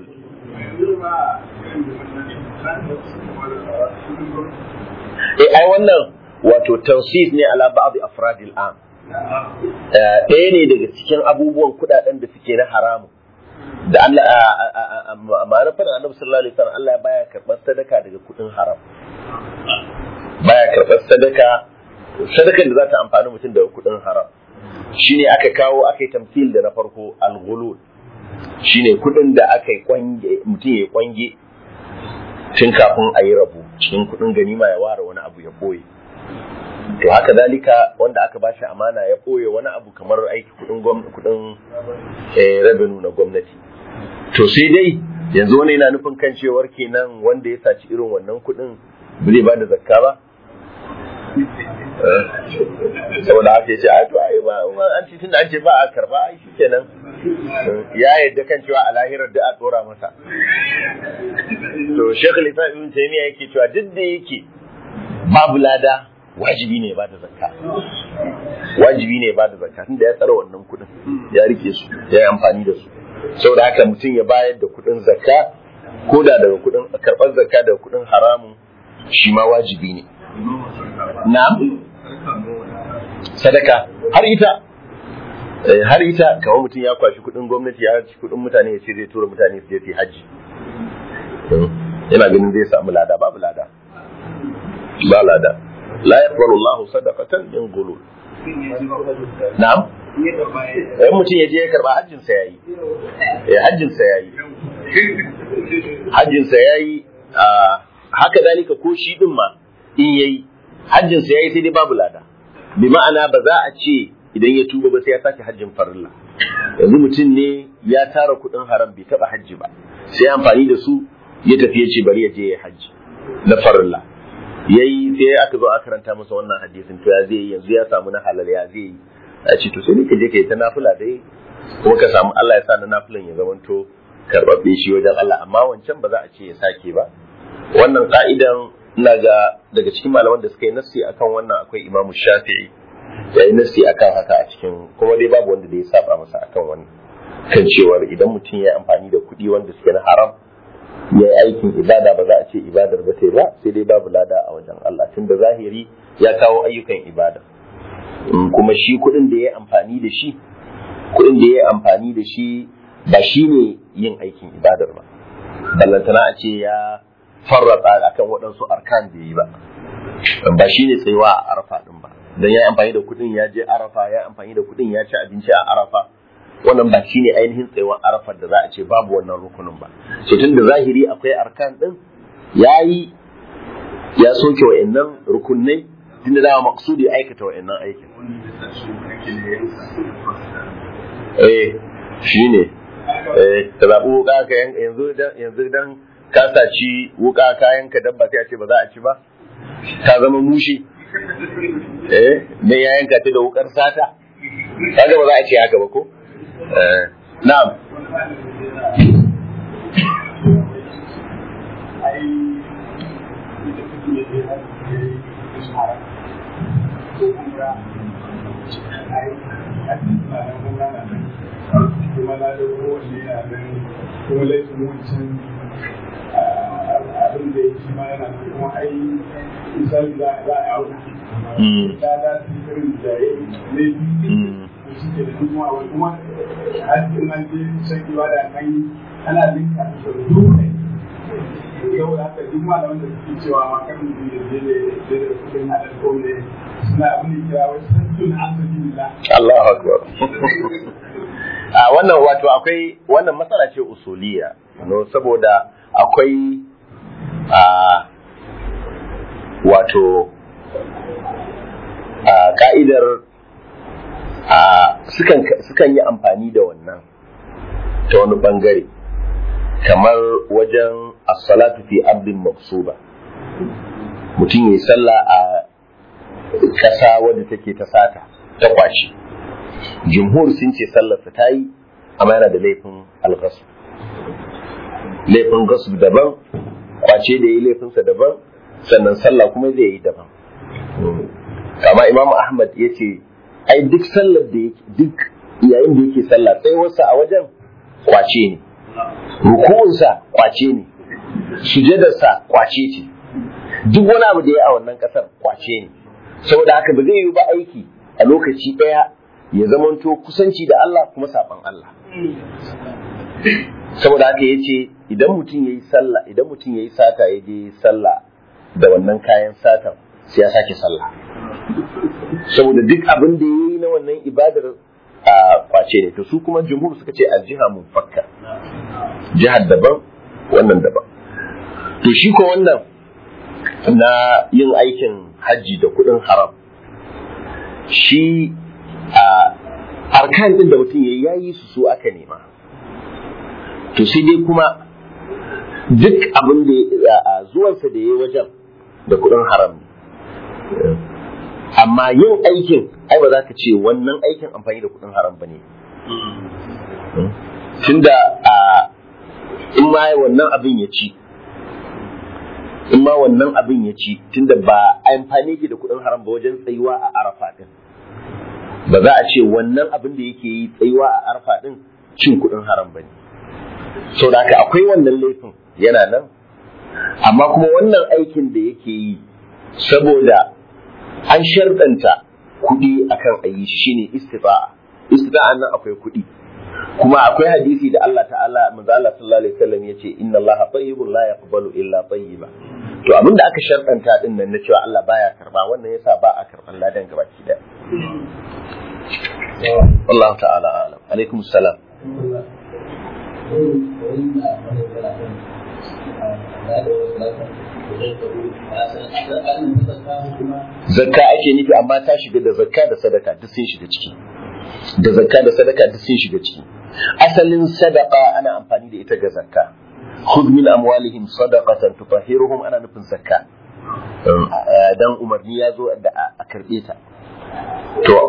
Speaker 1: eh ai wannan wato tawsif ne ala ba'd afrad al-am ɗaya ne daga cikin abubuwan kudaden da suke na haramun da Allah ma'ana fara annabi sallallahu alaihi wasallam Allah baya karɓar sadaka daga kudin haram, baya karɓar sadaka sadakan da za ta amfani mutum daga kudin haram. Shine aka kawo aka yi tamthil da na farko al-ghulul, shine kudin da aka yi kwange mutum ya kwange tun kafin a yi rabu cikin kudin ganima ya ware wani abu ya boye. To haka dalika wanda aka bashi amana ya boye wani abu kamar aiki kudin gwamnati kudin eh revenue na gwamnati. To sai dai yanzu wani yana nufin kan cewar kenan wanda ya saci irin wannan kudin ba zai bada zakka ba, saboda haka ya ce a to ai ba an ce tunda an ce ba a karba ai shikenan ya yadda kan cewa a lahirar da a tsora masa. To Sheikh Al-Islam Ibn Taymiyyah yake cewa duk da yake babu lada wajibi ne ba da zakka, wajibi ne ba da zakka tunda ya tsara wannan kudin ya rike su ya yi amfani da su. Saboda haka mutum ya bayar da kudin zakka ko da daga kudin karɓar zakka daga kudin haramun shi ma wajibi ne. Na'am, sadaka har ita har ita kawai mutum ya kwashi kudin gwamnati ya ci kudin mutane ya ce zai tura mutane su je su yi haji, yana ganin zai samu lada, babu lada, ba lada. La yaqbalu Allahu sadaqatan min ghulul. Na'am, eh mutum ya je ya karba hajjin sa yayi, eh hajjin sa yayi, hajjin sa yayi. Haka dalika ko shi din ma in yayi hajjin sa yayi sai dai babu lada, bi ma'ana ba za a ce idan ya tuba ba sai ya sake hajjin farilla. Yanzu mutum ne ya tara kudin haram bai taba hajji ba, sai amfani da su ya tafi ya ce bari ya je ya hajji na farilla, yayi sai aka zo a karanta masa wannan hadisin, to ya zai yi yanzu ya samu na halal ya zai yi, a ce to sai ka je ka yi ta nafila dai kuma ka samu Allah ya sa na nafilan ya zamanto karbabbe shi wajen Allah, amma wancan ba za a ce ya sake ba. Wannan ka'idan ina ga daga cikin malaman da suka yi nassi akan wannan akwai Imam Shafi'i, ya yi nassi akan haka a cikin, kuma dai babu wanda da ya saba masa akan wannan, kan cewar idan mutum ya amfani da kuɗi wanda suke na haram ya yi aikin ibada ba za a ce ibadar ba sai ba, sai dai babu lada a wajen Allah tunda zahiri ya kawo ayyukan ibada. Kuma shi kuɗin da ya amfani da shi kuɗin da ya amfani da shi ba shi ne yin aikin ibadar ba, ballantana a ce ya farrata akan waɗansu arkan da yi ba, ba shi ne tsayuwa a arafa ɗin ba, don ya amfani da kuɗin ya je arafa, ya amfani da kuɗin ya ci abinci a arafa, wannan ba shi ne ainihin tsayuwar arafar da za a ce babu wannan rukunin ba. So tun da zahiri akwai arkan ɗin ya yi ya soke wa'annan rukunai, tun da dama maksudi aikata wa'annan aikin. Eh shi ne eh ta zaɓi wuƙa ka yanzu yanzu dan ka saci wuka kayan ka dabba sai a ce ba za a ci ba, ta zama mushi. Eh me ya yanka ta da wukar sata, kaga ba za a ce haka ba ko. eh na'am
Speaker 3: abin da ya ci ma yana kuma ai misali za a auna da da irin da ya ne su ke da kuma wani kuma hajjin nan je sai ibada kan ana linka da dole yau da haka duk malaman da suke cewa ma kan mutum ya je da da kudin halal ko ne suna abin da kira wasu sattun alhamdulillah.
Speaker 1: Allahu akbar. A wannan wato akwai wannan matsala ce usuliya, no saboda akwai a wato a ka'idar a sukan sukan yi amfani da wannan ta wani bangare, kamar wajen as-salatu fi ardin maqsuba, mutum yayi sallah a kasa wadda take ta sata ta kwashi. Jumhur sun ce sallarsa ta yi, amma yana da laifin al-ghasb. Laifin ghasb daban, kwace da yi laifinsa daban, sannan sallah kuma zai yi daban. Kama Imam Ahmad ya ce ai duk sallar da yake duk yayin da yake sallah tsayuwarsa a wajen kwace ne, ruku'unsa kwace ne, sujadarsa kwace ce, duk wani abu da ya a wannan kasar kwace ne. Saboda haka ba zai yi ba aiki a lokaci ɗaya ya zamanto kusanci da Allah kuma saban Allah. Saboda haka ya ce idan mutum ya yi sallah idan mutum ya yi sata ya je sallah da wannan kayan satan sai ya sake sallah, saboda duk abin da ya yi na wannan ibadar a kwace ne. To su kuma jumhur suka ce aljiha munfakka, jihar daban wannan daban. To shi ko wannan na yin aikin hajji da kuɗin haram, shi a arkan din da mutum ya yi su su aka nema. To sai dai kuma duk abin da a zuwansa da ya yi wajen da kuɗin haram ne, amma yin aikin ai ba za ka ce wannan aikin amfani da kuɗin haram ba ne, tunda a in ma wannan abin ya ci in ma wannan abin ya ci tunda ba amfani ke da kuɗin haram ba wajen tsayuwa a arafa din, ba za a ce wannan abin da yake yi tsayuwa a arafa din cin kuɗin haram ba ne. Sau da haka akwai wannan laifin yana nan, amma kuma wannan aikin da yake yi saboda an sharɗanta kuɗi akan ayi shi shine istita'a. Istita'a nan akwai kuɗi, kuma akwai hadisi da Allah ta'ala manzo Allah sallallahu alaihi wasallam yace inna Allaha tayyibun la yaqbalu illa tayyiba. To abinda aka sharɗanta din nan na cewa Allah baya karba, wannan yasa ba a karban ladan gabaki daya. Wallahu ta'ala a'lam. Alaikum salam. Zakka ake nufi, amma ta shiga da zakka da sadaka duk sun shiga ciki. Da zakka da sadaka duk sun shiga ciki. Asalin sadaka ana amfani da ita ga zakka. Khudh min amwalihim sadaqatan tutahhiruhum, ana nufin zakka. Dan umarni ya zo da a karbe ta. To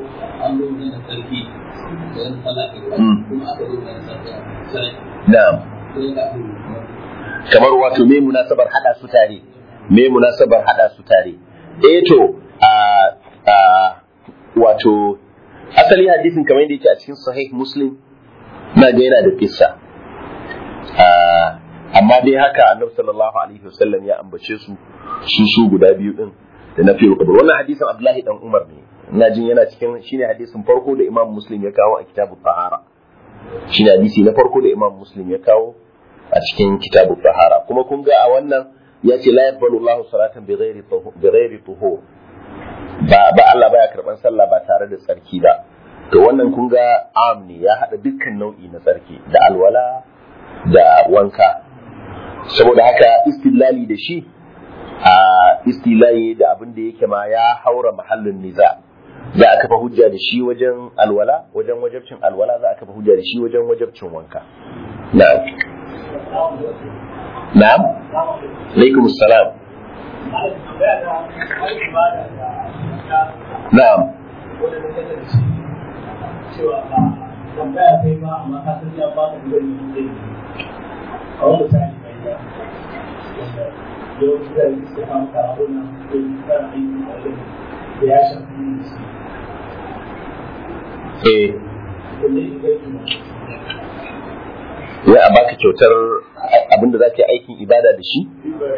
Speaker 1: na'am, kamar wato me munasabar hada su tare me munasabar hada su tare eh to a a wato asali hadisin kamar yadda yake a cikin sahih Muslim na ga yana da kissa, amma dai haka annabi sallallahu alaihi wasallam ya ambace su su su guda biyu din da na fiye kabar. Wannan hadisin Abdullahi dan Umar ne, ina jin yana cikin shine hadisin farko da Imam Muslim ya kawo a kitabut tahara, shine hadisi na farko da Imam Muslim ya kawo a cikin kitabut tahara. Kuma kun ga a wannan ya ce la yaqbalu Allahu salatan bighairi bighairi tuhur, ba ba Allah baya karban sallah ba tare da tsarki ba. To wannan kun ga am ne, ya hada dukkan nau'i na tsarki da alwala da wanka. Saboda haka istilali da shi a istilali da abin da yake ma ya haura mahallin niza, za a kafa hujja da shi wajen alwala, wajen wajabcin alwala za a kafa hujja da shi wajen wajabcin wanka. Na'am. Na'am. Alaikum assalam. Na'am. Eh. Ya a baka kyautar abinda za ka yi aikin ibada da shi?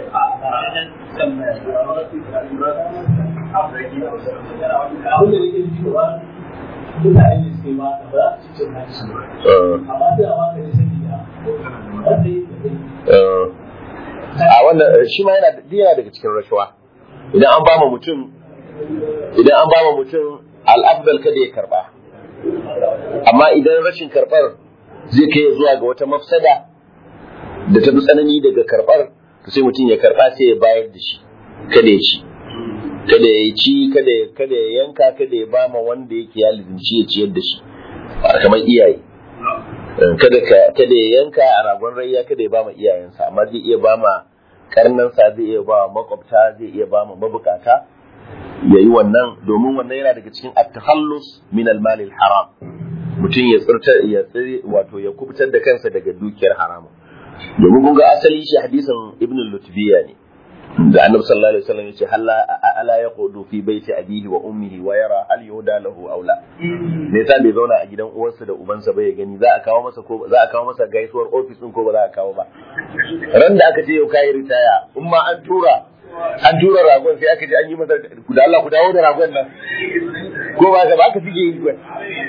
Speaker 1: A wannan shi ma yana daga cikin rashawa. Idan an ba mutum idan an ba mutum al-afdal kada ya karba, amma idan rashin karbar zai kai zuwa ga wata mafsada da ta fi tsanani daga karbar, to sai mutum ya karba sai ya bayar da shi, kada ya ci kada ya ci kada ya kada ya yanka kada ya bama wanda yake ya lizinci ya ciyar da shi kamar iyaye. Kada ka kada ya yanka a ragon rayya kada ya bama iyayensa, amma zai iya bama karnansa, zai iya ba makwabta, zai iya ba mabukata, ya yi wannan, domin wannan yana daga cikin at-takhallus min al-mal al-haram, mutum ya tsirta ya tsiri wato ya kubutar da kansa daga dukiyar haramu. Domin kun ga asali shi hadisin Ibn al-Lutbiya ne da Annabi sallallahu alaihi wasallam yace halla ala yaqudu fi baiti abihi wa ummihi wa yara hal yuda lahu aula. Me yasa bai zauna a gidan uwarsa da ubansa ba ya gani za a kawo masa ko za a kawo masa gaisuwar office din ko ba za a kawo ba. Ran da aka ce yau kai ritaya, in ma an tura an tura ragon sai aka ji an yi masa da Allah ku dawo da ragon nan. ko ba ka ba ka suke yi ba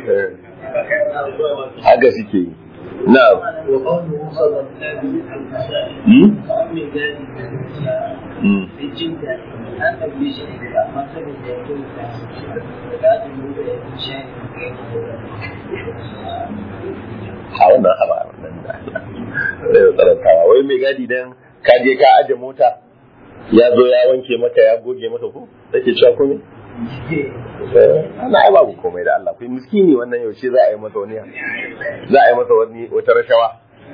Speaker 1: haka suke yi na'am
Speaker 2: وقوله صلى الله
Speaker 1: hmm a wannan haba wannan da zai tsarantawa wai mai gadi dan ka je ka aje mota ya zo ya wanke maka ya goge maka ko take cewa komai ana ai babu komai da Allah kai miskini wannan yaushe za a yi masa wani za a yi masa wani wata rashawa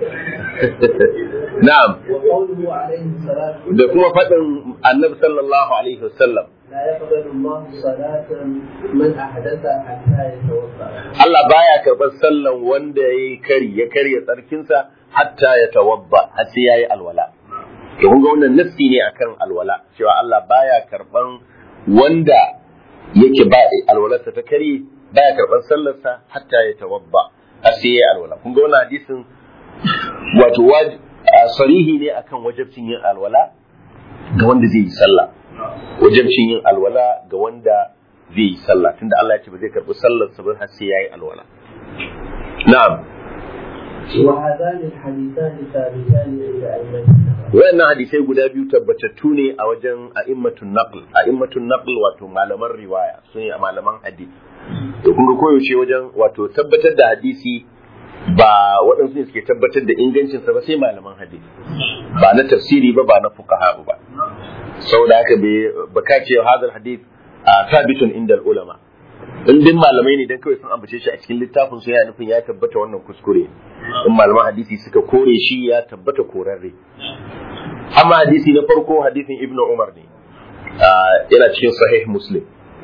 Speaker 1: na'am
Speaker 2: وقوله عليه الصلاة
Speaker 1: da kuma fadin annabi sallallahu alaihi wasallam
Speaker 2: لا يقبل الله صلاة من أحدث حتى يتوضأ.
Speaker 1: Allah baya karɓar sallan wanda yayi kari ya karya tsarkinsa hatta ya tawadda har sai yayi alwala. To kun ga wannan nassi ne akan alwala cewa Allah baya karɓan wanda yake ba alwalarsa ta kari baya karɓar sallarsa hatta ya tawadda har sai yayi alwala. Kun ga wannan hadisin wato sarihi ne akan wajibcin yin alwala ga wanda zai yi sallah. Wajibcin yin alwala ga wanda zai yi sallah tunda Allah ya ce ba zai karɓi sallar sa ba har sai yayi alwala. Na'am.
Speaker 2: وهذان الحديثان ثابتان عند أئمتنا.
Speaker 1: Wayannan hadisai guda biyu tabbatattu ne a wajen a'immatun naql. A'immatun naql wato malaman riwaya, sun yi malaman hadisi. To kun ga koyaushe wajen wato tabbatar da hadisi ba waɗansu ne suke tabbatar da ingancinsa ba sai malaman hadisi. Ba na tafsiri ba ba na fuqaha ba. Saboda haka ba ka ce hadal hadith thabitun inda ulama. In din malamai ne dan kawai sun ambace shi a cikin littafin su ya nufin ya tabbata wannan kuskure. In malaman hadisi suka kore shi ya tabbata korarre. Amma hadisi na farko hadisin Ibn Umar ne. Yana cikin sahih Muslim.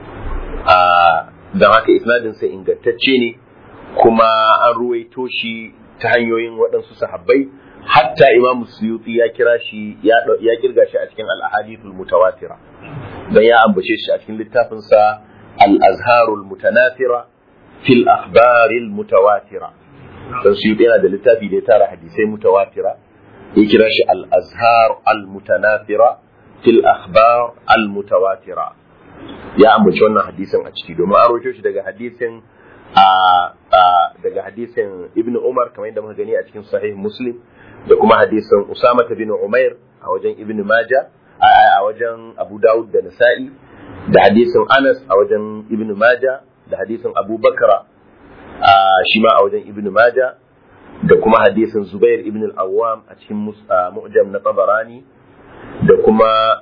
Speaker 1: Dan haka isnadin sa ingantacce ne kuma an ruwaito shi ta hanyoyin waɗansu sahabbai hatta Imam Suyuti ya kira shi ya kirga shi a cikin al-ahadithul mutawatira dan ya ambace shi a cikin littafin sa al-azharul mutanafira fil akhbaril mutawatira dan Suyuti yana da littafi da ya tara hadisai mutawatira ya kira shi al-azhar al-mutanafira fil akhbar al-mutawatira ya ambace wannan hadisin a ciki domin an rawaito shi daga hadisin daga hadisin Ibn Umar kamar yadda muka gani a cikin sahih Muslim da kuma hadisin Usama bin Umair a wajen Ibn Majah a wajen Abu Dawud da Nasa'i da hadisin Anas a wajen Ibn Majah da hadisin Abu Bakra shi ma a wajen Ibn Majah da kuma hadisin Zubair ibn al-Awwam a cikin Mu'jam na Tabarani da kuma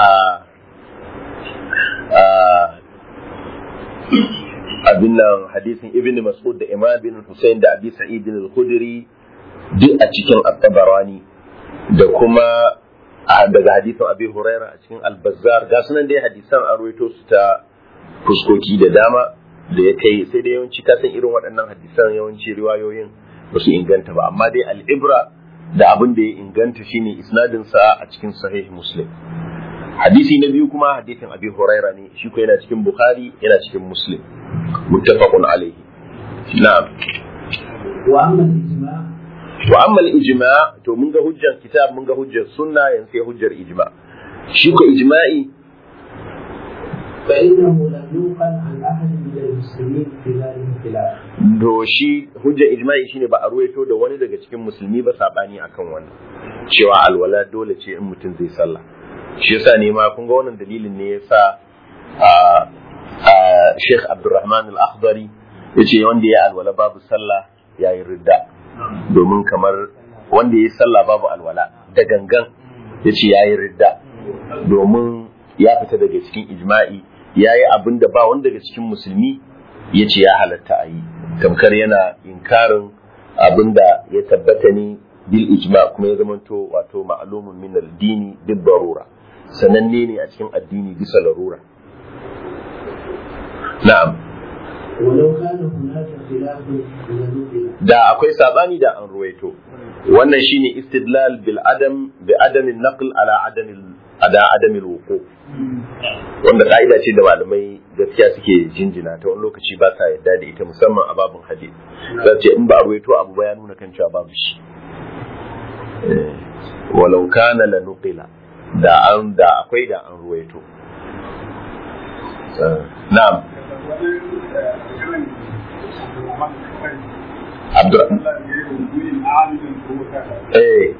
Speaker 1: abin nan hadisin Ibn Mas'ud da Imam bin Hussein da Abi Sa'id al-Khudri duk a cikin At-Tabarani da kuma daga hadisin Abi Huraira a cikin Al-Bazzar ga sunan dai hadisan an rawaito su ta fuskoki da dama da ya kai sai da yawanci ka san irin waɗannan hadisan yawanci riwayoyin ba su inganta ba amma dai al-ibra da abin da ya inganta shine isnadin sa a cikin sahih Muslim hadisi na biyu kuma hadisin Abi Huraira ne shi ko yana cikin Bukhari yana cikin Muslim muttafaqun alayhi na'am
Speaker 2: wa amma al-ijma'
Speaker 1: wa amma al-ijma' to mun ga hujjar kitab mun ga hujjar sunna yanzu sai hujjar ijma' shi ko ijma'i
Speaker 2: fa innahu lam yuqal an ahad min al-muslimin fi dhalika khilaf
Speaker 1: do shi hujjar ijma'i shine ba a ruwaito da wani daga cikin musulmi ba sabani akan wannan cewa alwala dole ce in mutum zai sallah shi yasa ne ma kun ga wannan dalilin ne yasa a Sheikh Abdulrahman Al-Akhdari yace wanda ya alwala babu sallah yayi ridda domin kamar wanda ya sallah babu alwala da gangan yace yayi ridda domin ya fita daga cikin ijma'i yayi abinda ba wanda daga cikin musulmi yace ya halatta ayi tamkar yana inkarin abinda ya tabbata ne bil ijma' kuma ya zamanto wato ma'lumun min al-dini bil darura sananne ne a cikin addini bisa larura na'am
Speaker 2: walau kana hunaka khilafun lanubila
Speaker 1: da akwai sabani da an ruwaito wannan shine istidlal bil adam bi adam an-naql ala adam ada adam al-wuqu wanda kaida ce da malamai gaskiya suke jinjina ta wani lokaci ba sa yadda da ita musamman a babun hadisi zai ce in ba ruwaito abu ba ya nuna kan cewa babu shi walau kana lanubila da an da akwai da an ruwaito na'am Abdurrahman eh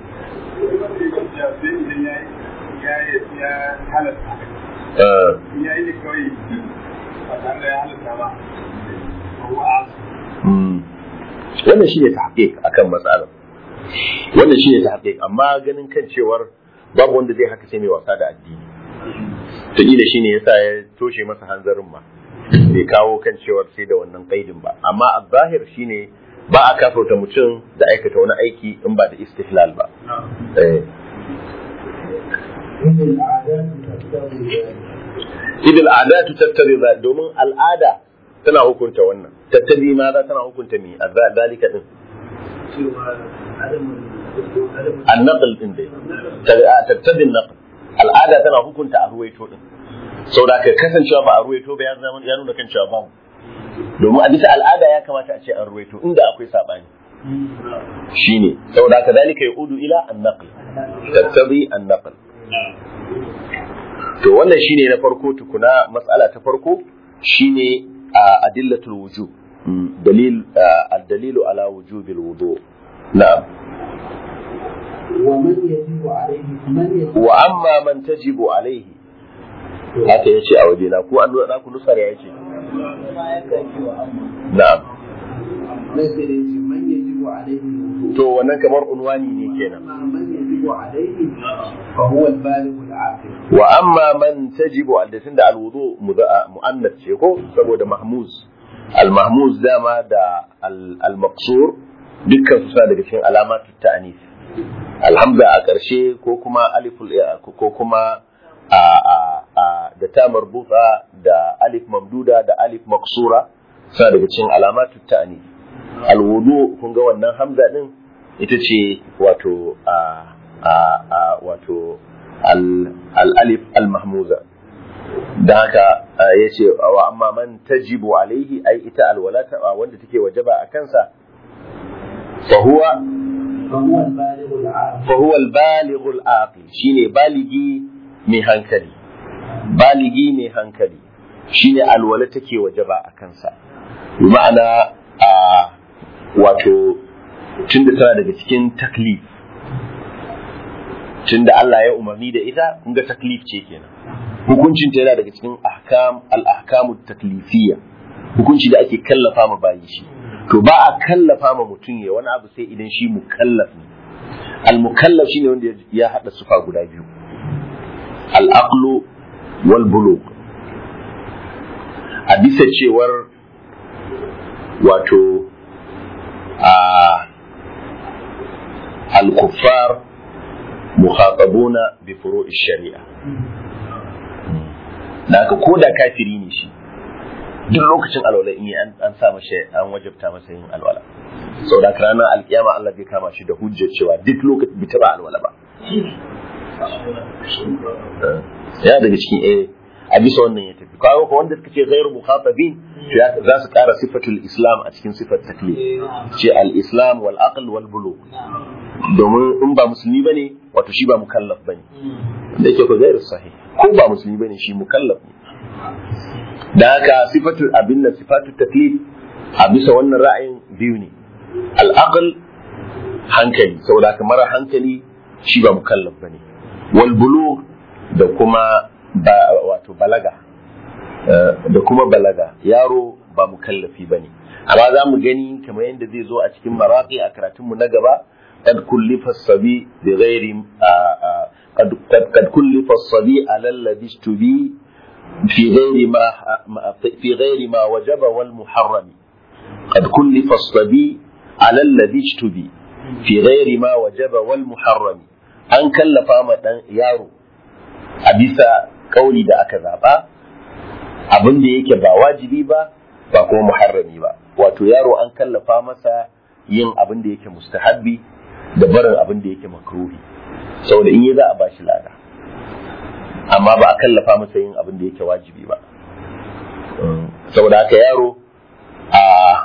Speaker 1: wannan shine tahqiq akan matsalar wannan shine tahqiq amma ganin kan cewar babu wanda zai haka sai mai wasa da addini to kila shine yasa ya toshe masa hanzarin ma bai kawo kan cewar sai da wannan kaidin ba amma az-zahir shine ba a kafurta mutum da aikata wani aiki in ba da istihlal ba eh idil al'adatu tattabi domin al'ada tana hukunta wannan tattabi ma za tana hukunta me zalika din annaql din dai tattabi naql al'ada tana hukunta a ruwaito din saboda ka kasancewa ba a ruwaito ba ya zama ya nuna kan cewa ba domin a bisa al'ada ya kamata a ce an ruwaito inda akwai sabani shine saboda ka zalika yaudu ila an-naql tattabi an-naql to wannan shine na farko tukuna mas'ala ta farko shine adillatul wujub dalil ad-dalilu ala wujubil wudu na'am
Speaker 2: ومن يجب عليه من يجب
Speaker 1: wa amma man tajibu alayhi haka yace a waje na ko an nuna ku nusar ya yace na'am
Speaker 2: من يجب عليه الوضوء
Speaker 1: to wannan kamar unwani ne kenan
Speaker 2: من يجب عليه فهو البالغ العاقل
Speaker 1: wa amma man tajibu aldatin da alwudu mu'annas ce ko saboda mahmuz al-mahmuz dama da al-maqsur dukkan su suna daga cikin alamatu ta'anis alhamza a ƙarshe ko kuma aliful ko kuma a a da ta marbuta da alif mamduda da alif maqsura suna daga cikin alamatu ta'anis alwudu kun ga wannan hamza din ita ce wato a a wato al-alif al-mahmuza da haka ya ce wa amma man tajibu alaihi ai ita alwalata wanda take wajaba a kansa fahuwa fahuwa al-balighu al-aqil shine baligi mai hankali baligi mai hankali shine alwala take wajaba a kansa ma'ana a wato tunda tana daga cikin taklif tunda Allah ya umarni da ita kun ga taklif ce kenan hukuncin ta yana daga cikin ahkam al-ahkamu taklifiyya hukunci da ake kallafa ma bayi shi to ba a kallafa ma mutum ya wani abu sai idan shi mukallaf ne al-mukallaf shine wanda ya hada sufa guda biyu al-aqlu wal bulugh a bisa cewar wato a al-kuffar mukhatabuna bi furu'i shari'a naka koda kafiri ne shi duk lokacin alwala in an an sa masa an wajabta masa yin alwala saboda ranar alkiyama Allah zai kama shi da hujjar cewa duk lokacin bai taba alwala ba ya daga cikin eh a bisa wannan ya tafi kawo ko wanda suka ce ghairu mukhatabin za su kara sifatul islam a cikin sifat taklif ce al-islam wal aql wal bulugh domin in ba musulmi bane wato shi ba mukallaf bane da yake ko ghairu sahih ko ba musulmi bane shi mukallaf ne da haka sifatul abin da sifatul taklif a bisa wannan ra'ayin biyu ne al-aql hankali saboda kamar hankali shi ba mukallaf bane wal bulugh da kuma ba wato balaga da kuma balaga yaro ba mukallafi bane amma za mu gani kamar yadda zai zo a cikin maraqi a karatunmu na gaba qad kullifa as-sabi bi ghairi qad qad kullifa as-sabi ala alladhi istubi fi ghairi ma fi ghairi ma wajaba wal muharram qad kullifa as-sabi ala alladhi istubi fi ghairi ma wajaba wal muharram an kallafa ma dan yaro a bisa kauli da aka zaba abin da yake ba wajibi ba ba kuma muharrami ba wato yaro an kallafa masa yin abin da yake mustahabbi da barin abin da yake makruhi saboda in yi za a bashi lada amma ba a kallafa masa yin abin da yake wajibi ba saboda haka yaro a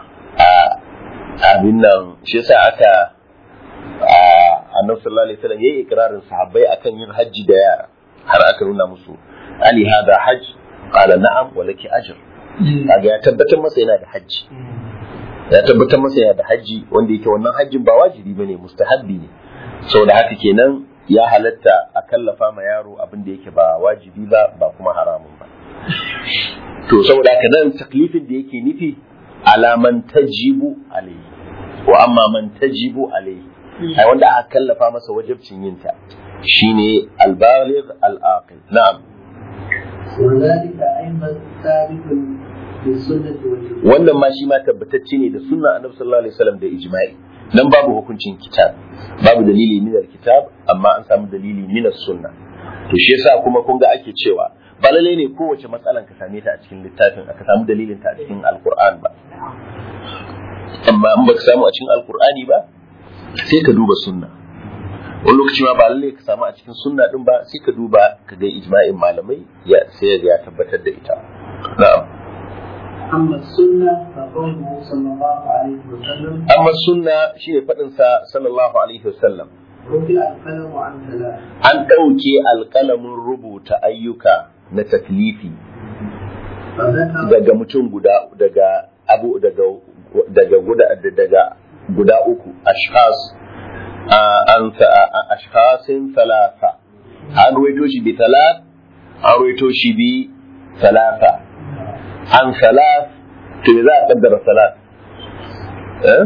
Speaker 1: abin nan shi yasa aka annabi sallallahu alaihi wasallam yayi ikrarin sahabbai akan yin hajji da yara har aka nuna musu ali hada hajj qala na'am wa laki ajr kaga ya tabbatar masa yana da hajji ya tabbatar masa yana da hajji wanda yake wannan hajjin ba wajibi bane mustahabbi ne saboda haka kenan ya halatta a kallafa ma yaro abin da yake ba wajibi ba ba kuma haramun ba to saboda haka nan taklifin da yake nufi alaman tajibu alayhi wa amma man tajibu alayhi ai wanda aka kallafa masa wajibcin yin ta shine al-baligh al-aqil na'am
Speaker 2: وذلك أيضا ثابت بالسنة والإجماع.
Speaker 1: wannan ma shi ma tabbatacce ne da sunna annabi sallallahu alaihi wasallam da ijma'i nan babu hukuncin kitab babu dalili min al-kitab amma an samu dalili min as-sunna to shi yasa kuma kun ga ake cewa ba lalle ne kowace matsalan ka same ta a cikin littafin aka samu dalilin ta a cikin al-Qur'an ba amma in baka samu a cikin al-Qur'ani ba sai ka duba sunna wani lokaci ma ba lalle ka samu a cikin sunna din ba sai ka duba ka ga ijma'in malamai ya sai ya tabbatar da ita na'am
Speaker 2: أما السنة فقوله صلى الله عليه وسلم
Speaker 1: amma sunna shine fadin sa sallallahu alaihi wasallam
Speaker 2: رفع القلم عن ثلاث
Speaker 1: an dauke alƙalamin rubuta ayyuka na taklifi
Speaker 2: فذكر
Speaker 1: daga mutum guda daga abu daga daga guda daga guda uku ashkhas an ashkhasin thalatha an ruwaito shi bi thalath an ruwaito shi bi thalatha an thalath to me za a kaddara thalath eh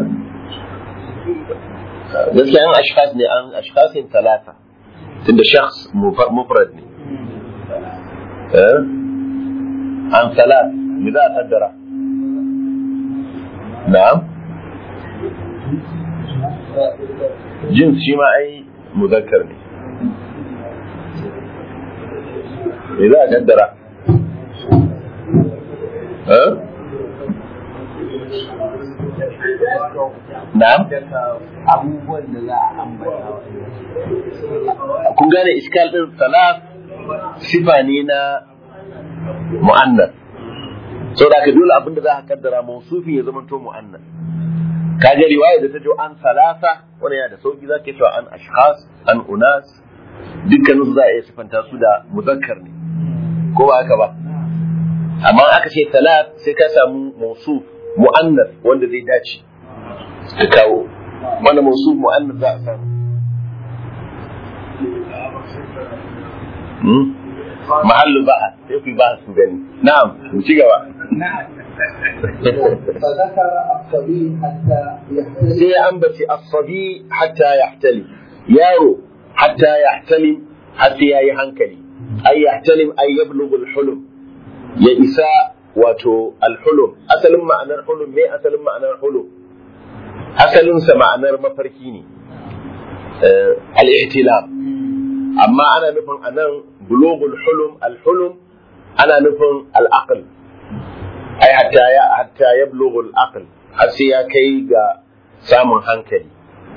Speaker 1: gaskiya an ashkhas ne an ashkhasin thalatha tunda shakhs mufrad ne eh an thalath me za a kaddara na'am jins shi ma ai muzakkar ne me za a kaddara eh na'am
Speaker 2: abubuwan da za a ambata
Speaker 1: kun gane iskal din salaf sifa ne na mu'annas saboda ka dole abinda za ka kaddara mausufi ya zama to mu'annas kaga riwaya da ta jo an salasa wani yana da sauki zaka cewa an ashkhas an unas dukkanin su za a iya sifanta su da muzakkar ne ko ba haka ba amma aka ce salat sai ka samu mausuf mu'annas wanda zai dace ka kawo wanda mausuf mu'annas za a samu mahallu ba'a sai ku ba su gani na'am mu ci gaba
Speaker 2: فذكر الصبي حتى يحتلم
Speaker 1: sai an bace as-sabi hatta yahtali yaro hatta yahtalim hatta yayi hankali ay yahtalim ay yablughu al-hulum ya isa wato al-hulum asalin ma'anar hulum me asalin ma'anar hulum asalin sa ma'anar mafarki ne al-ihtilam amma ana nufin anan bulughul hulum al-hulum ana nufin al-aql ai hatta ya hatta yablughu al-aql har sai ya kai ga samun hankali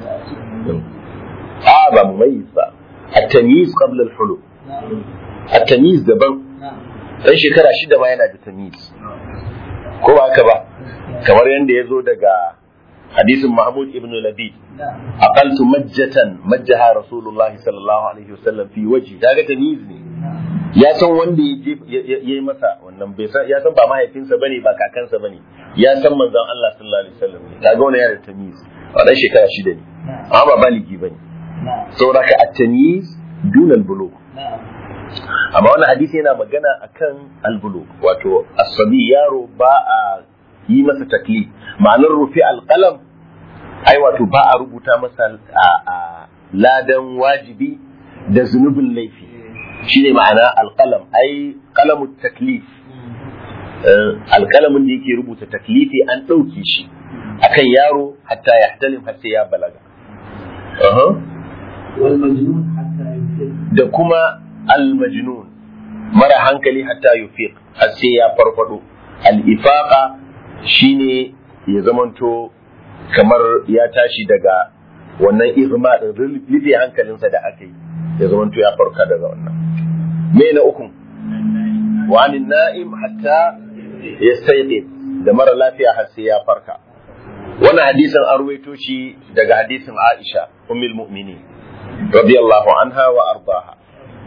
Speaker 1: a ba mai ba at-tamyiz qabla al-hulum at-tamyiz daban dan shekara shida ma yana da tamyiz ko ba haka ba kamar yanda yazo daga hadisin Mahmud ibn Labid aqaltu majjatan majjaha Rasulullah sallallahu alaihi wasallam fi waji daga tamyiz ne ya san wanda ya yi masa wannan bai san ya san ba mahaifinsa bane ba kakansa bane ya san manzon Allah sallallahu alaihi wasallam kaga wannan yana da tamyiz wannan shekara shida ne amma ba baligi bane saboda ka at-tamyiz dun al-bulugh amma wannan hadisi yana magana akan al-bulugh wato as-sabi yaro ba a yi masa taklif ma'anar rufi al-qalam ai wato ba a rubuta masa a ladan wajibi da zunubin laifi shine ma'ana alqalam ai qalamut taklif alqalamin da yake rubuta taklifi an dauke shi akan yaro hatta yahtalim har sai ya balaga aha
Speaker 2: wal majnun hatta yufiq
Speaker 1: da kuma al majnun mara hankali hatta yufiq har sai ya farfado al ifaqa shine ya zamanto kamar ya tashi daga wannan izma din rufe hankalinsa da aka yi ya zamanto ya farka daga wannan me na uku wa anin na'im hatta yastayqi da mara lafiya har sai ya farka wannan hadisin an ruwaito shi daga hadisin Aisha ummul mu'minin radiyallahu anha wa ardaha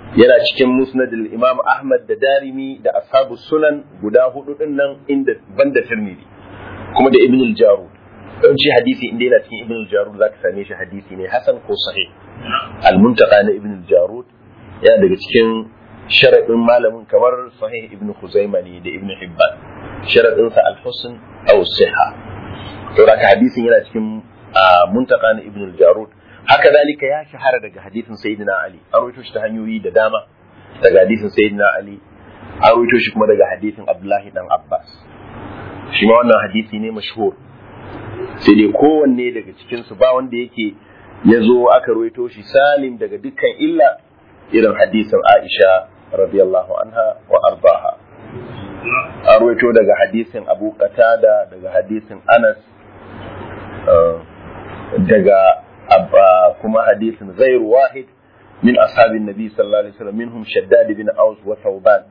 Speaker 1: yana cikin musnad al-imam Ahmad da Darimi da ashabu sunan guda hudu din nan inda banda Tirmidhi kuma da Ibn al-Jarud don ci hadisi inda yana cikin Ibn al-Jarud zaka same shi hadisi ne hasan ko sahih al-Muntaqa na Ibn al-Jarud yana daga cikin sharadin malamin kamar sahih Ibn Khuzaimah ne da Ibn Hibban sharadin sa al-husn aw as-sihha to haka hadisin yana cikin Muntaqa na Ibn al-Jarud haka dalika ya shahara daga hadisin sayyidina Ali an rawaito shi ta hanyoyi da dama daga hadisin sayyidina Ali an rawaito shi kuma daga hadisin Abdullahi dan Abbas shi ma wannan hadisi ne mashhur sai dai kowanne daga cikin su ba wanda yake yazo aka rawaito shi salim daga dukkan illa irin hadisin Aisha radiyallahu anha wa ardaha an rawaito daga hadisin Abu Qatada daga hadisin Anas daga كما حديث غير واحد من أصحاب النبي صلى الله عليه وسلم منهم شداد بن أوس وثوبان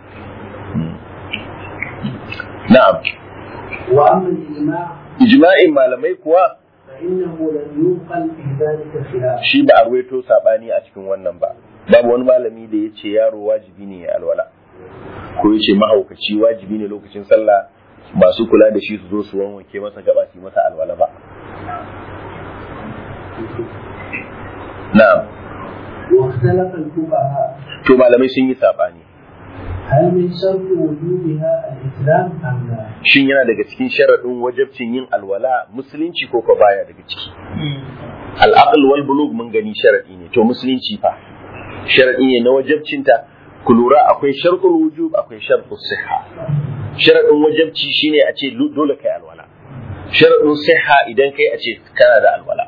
Speaker 1: نعم
Speaker 2: وأما الإجماع
Speaker 1: إجماع ما لم يكوا
Speaker 2: فإنه لم ينقل في ذلك خلاف
Speaker 1: شيء بأرويته ساباني أشكن ونبا باب wani malami da yace yaro wajibi ne ya alwala ko yace mahaukaci wajibi ne lokacin sallah masu kula da shi su zo su wanke masa gaba su masa alwala ba na'am
Speaker 2: واختلف الفقهاء
Speaker 1: to malamai sun yi sabani
Speaker 2: هل من شرط وجوبها الإسلام أم لا؟
Speaker 1: shin yana daga cikin sharadin wajibcin yin alwala musulunci ko ko baya daga ciki al-aql wal bulugh mun gani sharadi ne to musulunci fa sharadi ne na wajibcinta ku lura akwai shartul wujub akwai shartus sihha sharadin wajibci shine a ce dole kai alwala sharadin sihha idan kai a ce kana da alwala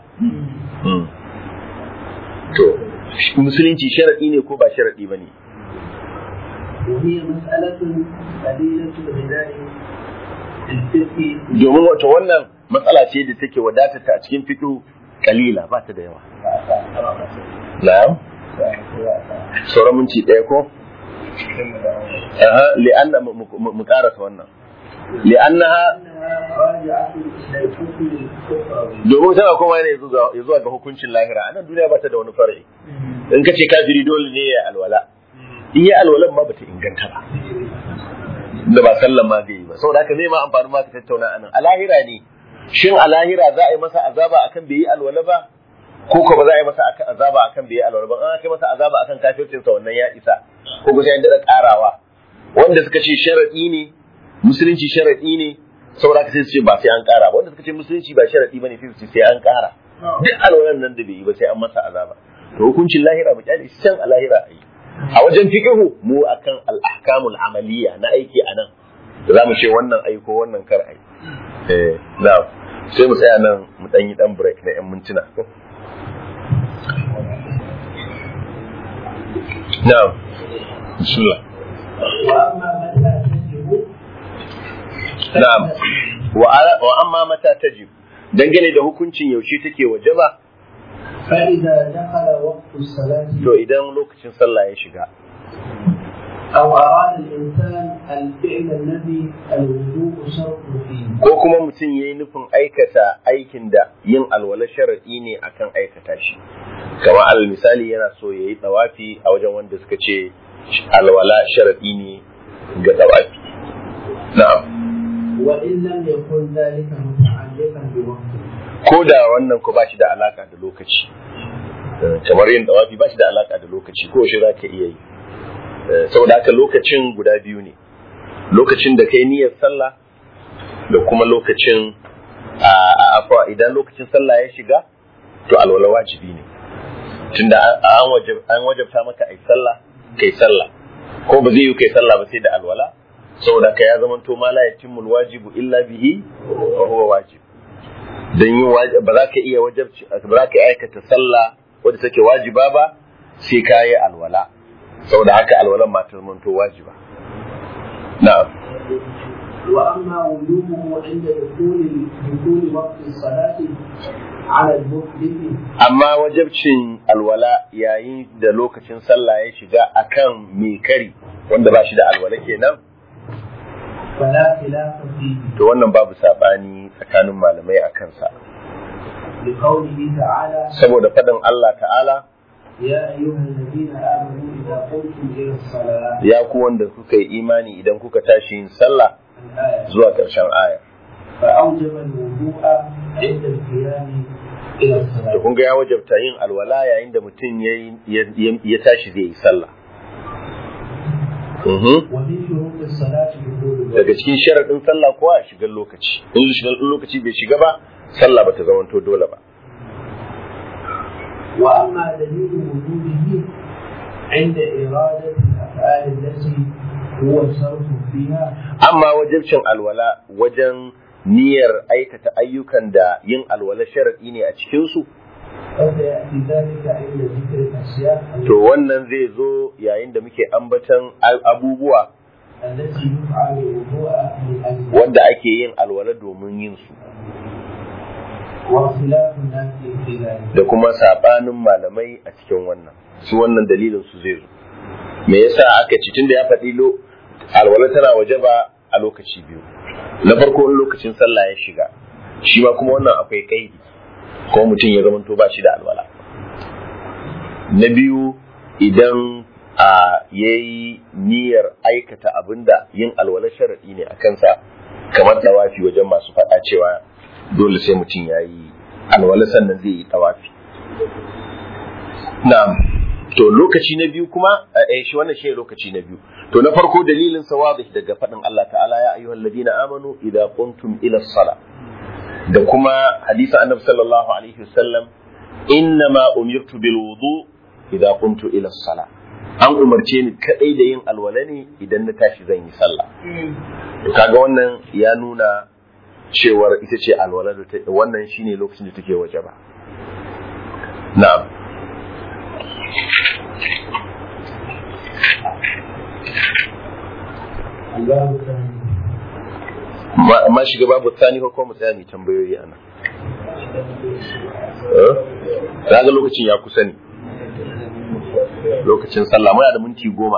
Speaker 1: to musulunci sharadi ne ko ba sharadi bane
Speaker 2: وهي مسألة قليلة الغناء الفقه
Speaker 1: domin wato wannan matsala ce da take wadata ta a cikin fiqh kalila ba ta da yawa na'am sauran minti daya ko aha li'anna mu karasa wannan li'annaha
Speaker 2: راجعة إلى الحكم الكفر
Speaker 1: domin tana kuma ne zuwa ga hukuncin lahira anan duniya ba ta da wani far'i in kace kafiri dole ne ya alwala in ya alwalan ma bata inganta ba da ba sallan ma bai yi ba saboda haka me ma amfani ma ka tattauna anan a lahira ne shin a lahira za a yi masa azaba akan bai yi alwala ba ko ko ba za a yi masa azaba akan bai yi alwala ba an kai masa azaba akan kafircin sa wannan ya isa ko ko sai an dada karawa wanda suka ce sharadi ne musulunci sharadi ne saboda haka sai su ce ba sai an kara ba wanda suka ce musulunci ba sharadi bane sai su ce sai an kara duk alwalan nan da bai yi ba sai an masa azaba to hukuncin lahira mu kyale shi can a lahira ai a wajen fiqhu mu akan al-ahkamul amaliya na aiki anan da zamu ce wannan ai ko wannan kar ai eh na sai mu tsaya nan mu dan yi dan break na yan mintuna na'am bismillah
Speaker 2: وأما متى تجب
Speaker 1: na'am wa amma mata tajib dangane da hukuncin yaushe take wajaba
Speaker 2: فإذا دخل وقت الصلاة
Speaker 1: to idan lokacin sallah ya shiga
Speaker 2: أو أراد الإنسان الفعل الذي الوضوء شرط فيه
Speaker 1: ko kuma mutum yayi nufin aikata aikin da yin alwala sharadi ne akan aikata shi kamar alal misali yana so yayi tawafi a wajen wanda suka ce alwala sharadi ne ga tawafi na'am
Speaker 2: وإن لم يكن ذلك متعلقا بوقت
Speaker 1: ko da wannan ko ba shi da alaka da lokaci kamar yin tawafi ba shi da alaka da lokaci ko shi zaka iya yi saboda haka lokacin guda biyu ne lokacin da kai niyyar sallah da kuma lokacin a afa idan lokacin sallah ya shiga to alwala wajibi ne tunda an wajib an wajabta maka ai sallah kai sallah ko ba zai yi kai sallah ba sai da alwala saboda ka ya zama to ma la yatimul wajibu illa bihi wa huwa wajib dan yin ba za ka iya wajibci ba za ka aikata sallah wadda take wajiba ba sai ka yi alwala saboda haka alwalan ma ta zama to wajiba na'am
Speaker 2: وأما وجوبه عند دخول دخول وقت الصلاة على المحدث
Speaker 1: amma wajibcin alwala yayin da lokacin sallah ya shiga akan mai kari wanda ba shi da alwala kenan
Speaker 2: فلا خلاف فيه
Speaker 1: to wannan babu sabani tsakanin malamai akan sa
Speaker 2: لقوله تعالى
Speaker 1: saboda fadin Allah ta'ala
Speaker 2: يا أيها الذين آمنوا إذا قمتم إلى الصلاة
Speaker 1: ya ku wanda kuka yi imani idan kuka tashi yin sallah
Speaker 2: الآية
Speaker 1: zuwa ƙarshen aya
Speaker 2: فأوجب الوضوء عند القيام إلى
Speaker 1: da
Speaker 2: الصلاة
Speaker 1: kun ga ya wajabta yin alwala yayin da mutum ya yi- ya tashi zai yi sallah. Mhm.
Speaker 2: ومن شروط الصلاة دخول الوقت
Speaker 1: Daga cikin sharaɗin sallah kuwa a shigar lokaci, in shigar lokaci bai shiga ba sallah bata zamanto dole ba.
Speaker 2: وأما دليل وجوده عند إرادة الأفعال التي هو شرط فيها
Speaker 1: Amma wajibcin alwala wajen niyyar aikata ayyukan da yin alwala sharaɗi ne a cikinsu,
Speaker 2: فسيأتي ذلك عند ذكر الأشياء
Speaker 1: to wannan zai zo yayin da muke ambatan al- abubuwa
Speaker 2: التي يفعل الوضوء من أجلها
Speaker 1: wanda ake yin alwala domin yin su,
Speaker 2: واختلاف الناس في ذلك
Speaker 1: da kuma saɓanin malamai a cikin wannan. Su wannan dalilin su zai zo. Me yasa aka ci tunda ya faɗi lo alwala tana wajaba a lokaci biyu. Na farko in lokacin sallah ya shiga, shi ma kuma wannan akwai kaidi. Ko mutum ya zamanto ba shi da alwala. Na biyu idan a yayi niyyar aikata abinda yin alwala sharadi ne a kansa, kamar tawafi wajen masu faɗa cewa dole sai mutum ya yi alwala sannan zai yi tawafi. Na'am. To lokaci na biyu kuma eh shi wannan shi lokaci na biyu. To na farko dalilin sa wadih daga faɗin Allah ta'ala ya ayyuhal ladina amanu idza qumtum ila as-salah. Da kuma hadisin Annabi sallallahu alaihi wasallam innama umirtu bil wudu idza qumtu ila as-salah. An umarce ni kadai da yin alwala ne idan na tashi zan yi sallah. To kaga wannan ya nuna cewar ita ce alwala da wannan shine lokacin da take waje ba. Na'am.
Speaker 2: الباب الثاني
Speaker 1: ma shiga babu tsani ko kuma tsaya mai tambayoyi ana eh ga lokacin ya kusa ne lokacin sallah muna da minti goma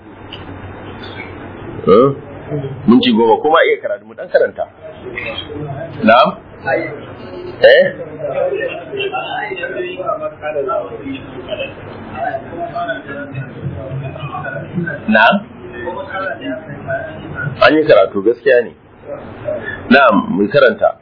Speaker 1: eh minti goma kuma iya karatu mu dan karanta na'am eh na'am an yi karatu gaskiya ne na'am mu karanta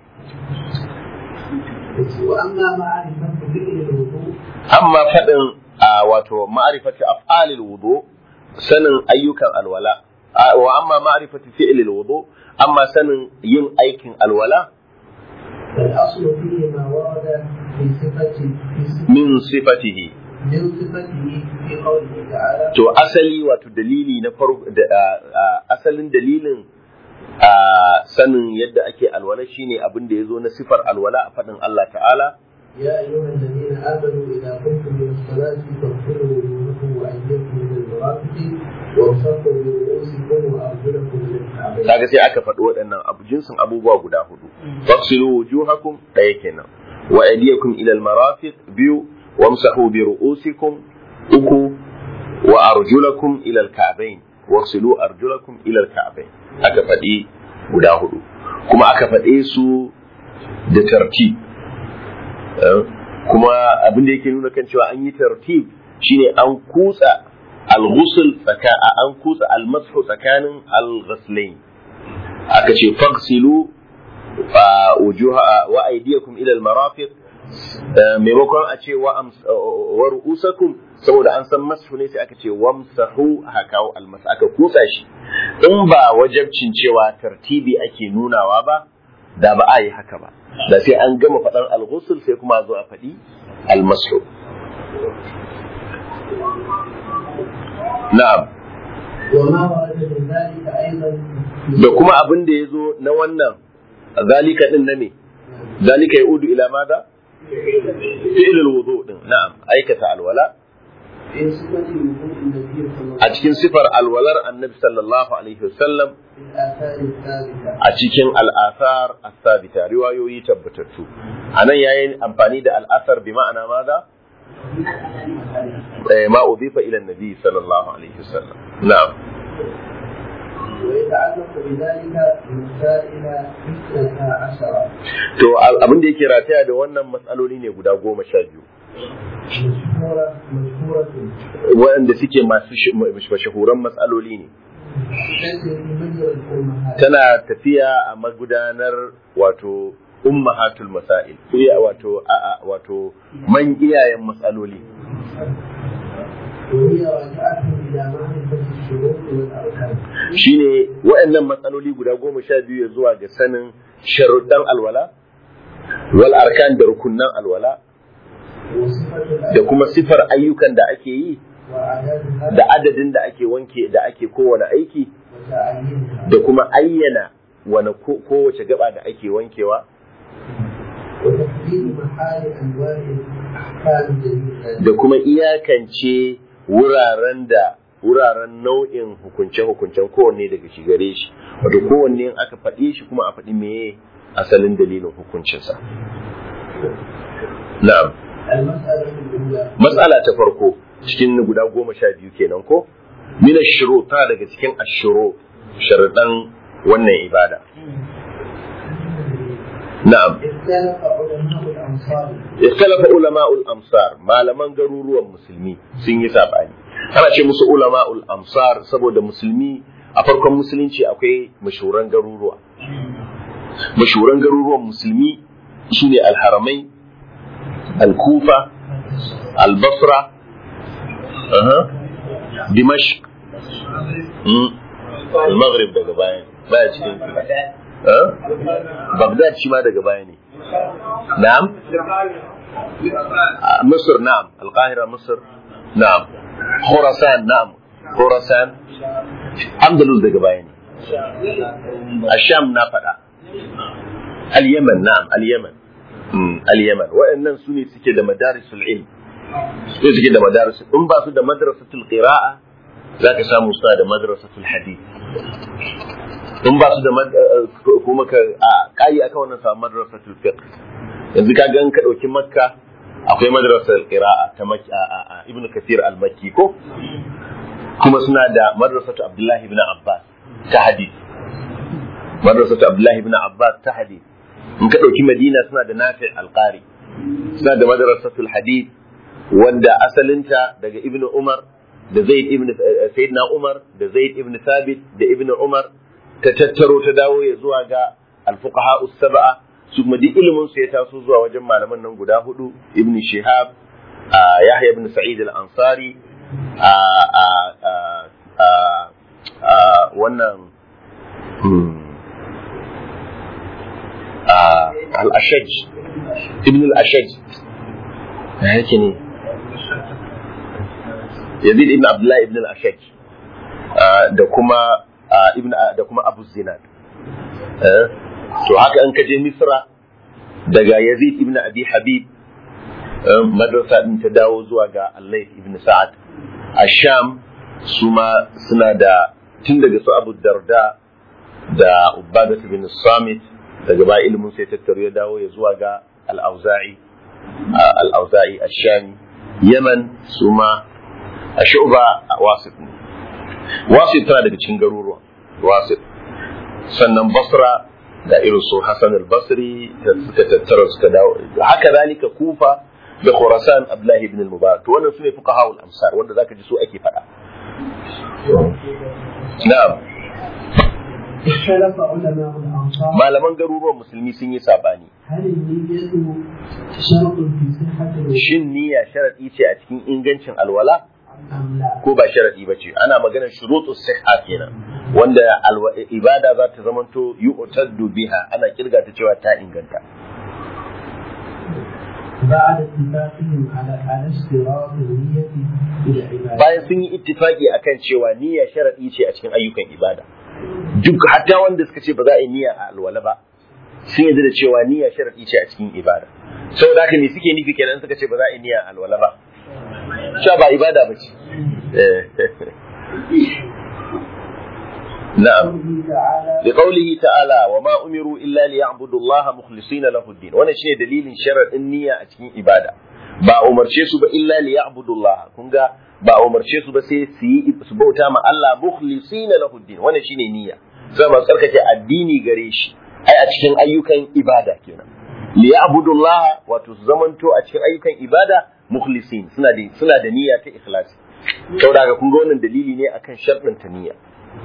Speaker 2: وأما معرفة فعل الوضوء
Speaker 1: amma fadin wato ma'rifati af'alil wudu sanin ayyukan alwala wa amma ma'rifati fi'lil wudu amma sanin yin aikin alwala
Speaker 2: فالأصل فيه ما ورد في صفة
Speaker 1: min sifatihi
Speaker 2: من صفته في قوله تعالى
Speaker 1: to asali wato dalili na farko asalin dalilin sanin yadda ake alwala shine abin da yazo na sifar alwala a fadin Allah ta'ala
Speaker 2: يا أيها الذين آمنوا إذا قمتم إلى الصلاة فاغسلوا وجوهكم وأيديكم إلى المرافق وامسحوا برؤوسكم وأرجلكم إلى الكعبين.
Speaker 1: kaga sai aka faɗi waɗannan abu jinsin abubuwa guda hudu fasilu wujuhakum ɗaya kenan wa aydiyakum ila almarafiq biyu wamsahu bi ru'usikum uku wa arjulakum ila alka'bayn wasilu arjulakum ila alka'bayn aka faɗi guda hudu kuma aka faɗe su da tartib kuma abin da yake nuna kan cewa an yi tartib shine an kutsa al-ghusl tsaka an kutsa al-mashu tsakanin al-ghuslain aka ce fagsilu wujuha wa aydiyakum ila al-marafiq maimakon a ce wa ru'usakum saboda an san mashu ne sai aka ce wamsahu haka al-mas aka kutsa shi in ba wajabcin cewa tartibi ake nunawa ba da ba a yi haka ba da sai an gama faɗan al-ghusl sai kuma zo a faɗi al-mashu na'am da kuma abin da ya zo na wannan zalika din na ne zalika ya udu ila mada fi'il wudu din na'am aikata alwala a cikin sifar alwalar annabi sallallahu alaihi wasallam a cikin al'athar as-sabita riwayoyi tabbatattu anan yayin amfani da al'athar bi ma'ana mada ما أضيف إلى النبي صلى الله عليه وسلم نعم
Speaker 2: ويتعلق بذلك مسائل اثنتا عشرة
Speaker 1: to abin da yake rataya da wannan matsaloli ne guda goma sha biyu
Speaker 2: مشهورة مشهورة
Speaker 1: waɗanda suke masu mashahuran matsaloli ne
Speaker 2: تسري مجرى الأمهات
Speaker 1: tana tafiya a magudanar wato ummahatul masail iya wato a'a wato man iyayen matsaloli
Speaker 2: وهي راجعة إلى معرفة الشروط والأركان
Speaker 1: shine waɗannan matsaloli guda goma sha biyu zuwa ga sanin sharuɗan alwala wal arkan da rukunnan alwala
Speaker 2: وصفة
Speaker 1: da kuma sifar ayyukan da ake yi
Speaker 2: وأعدادها
Speaker 1: da adadin da ake wanke da ake kowane aiki
Speaker 2: وتعيينها
Speaker 1: da kuma ayyana wani ko- kowace gaba da ake wankewa
Speaker 2: وتحديد محال أنواع الأحكام جميعا
Speaker 1: da kuma iyakance wuraren da wuraren nau'in hukunce-hukuncen kowanne daga shi gare shi wato kowanne in aka faɗi shi kuma a faɗi meye asalin dalilin hukuncinsa na'am
Speaker 2: المسألة الأولى
Speaker 1: matsala ta farko cikin guda goma sha biyu kenan ko mina shiro ta daga cikin ashiro sharaɗan wannan ibada na'am
Speaker 2: اختلف علماء الأمصار
Speaker 1: ikhtalafa ulama'ul amsar malaman garuruwan musulmi sun yi sabani ana ce musu ulama'ul amsar saboda musulmi a farkon musulunci akwai mashuran garuruwa mashuran garuruwan musulmi shine al-haramai al-kufa al-basra aha dimashq mm al-maghrib daga baya baya cikin eh bagdad shi ma daga baya ne na'am مصر نعم القاهرة مصر نعم خراسان نعم خراسان أندلس دقا بايني الشام نافدا اليمن نعم اليمن مم. اليمن وإنن سني سكي دا مدارس العلم سكي دا مدارس إن باسو دا مدرسة القراءة ذاك سامو سنا دا مدرسة الحديث إن باسو دا مد... كوما كا قاي أكا سا مدرسة الفقه yanzu ka ga in ka dauki makka akwai madrasar qira'a ta makki a ibnu kathir al-makki ko kuma suna da madrasatu abdullahi ibn abbas ta hadith madrasatu abdullahi ibn abbas ta hadith in ka dauki madina suna da nafi al-qari suna da madrasatul hadith wanda asalinta daga ibnu umar da zaid ibn sayyidina umar da zaid ibn thabit da ibnu umar ta tattaro ta dawo ya zuwa ga al-fuqaha us-sab'a su kuma duk ilimin su ya taso zuwa wajen malaman nan guda hudu ibn shihab yahya ibn sa'id al-ansari wannan al-ashaj ibn al-ashaj ya yake ne yazid ibn abdullah ibn al-ashaj da kuma ibn da kuma abu zinad to haka an kaje misra daga yazid ibn abi habib madrasa din ta dawo zuwa ga al-layth ibn sa'ad asham suma suna da tun daga su abu darda da ubadah ibn samit daga ba ilimin sai tattaro ya dawo ya zuwa ga al-auza'i al-auza'i ashami yaman suma ashuba wasit wasit tana daga cikin garuruwa wasit sannan basra da irin su Hassan al-Basri da suka tattara suka dawo haka zalika Kufa da Khurasan Abdullah ibn al-Mubarak to wannan sune fuqaha al-amsar wanda zaka ji su ake fada na'am
Speaker 2: اختلف علماء الأمصار
Speaker 1: malaman garuruwan musulmi sun yi sabani
Speaker 2: هل النية شرط في صحة
Speaker 1: shin niyya sharadi ce a cikin ingancin alwala
Speaker 2: أم لا؟
Speaker 1: ko ba sharadi bace ana maganar shurutus sihha kenan wanda ibada za ta zamanto yu'taddu biha ana kirga ta cewa ta inganta
Speaker 2: بعد اتفاقهم على على اشتراط النية في العبادة.
Speaker 1: bayan sun yi ittifaki akan cewa niyya sharadi ce a cikin ayyukan ibada duk hatta wanda suka ce ba za a yi niyya a alwala ba sun yarda da cewa niyya sharadi ce a cikin ibada saboda haka ne suke nufi kenan suka ce ba za a yi niyya a alwala ba cewa ba ibada ba ce na'am لقوله تعالى وما أمروا إلا ليعبدوا الله مخلصين له الدين وانا شيء دليل شرع النية أتكين إبادة با أمر شيء سبا إلا ليعبدوا الله كنغا با أمر شيء سبا سي سبا وتاما الله مخلصين له الدين وانا شيء نية سبا سركة الديني غريش أي أتكين أيوكا إبادة كنا ليعبدوا الله وتزمنتو أتكين أيوكا إبادة mukhlisin suna da suna da niyya ta ikhlasi saboda ga kun ga wannan dalili ne akan sharɗin ta niyya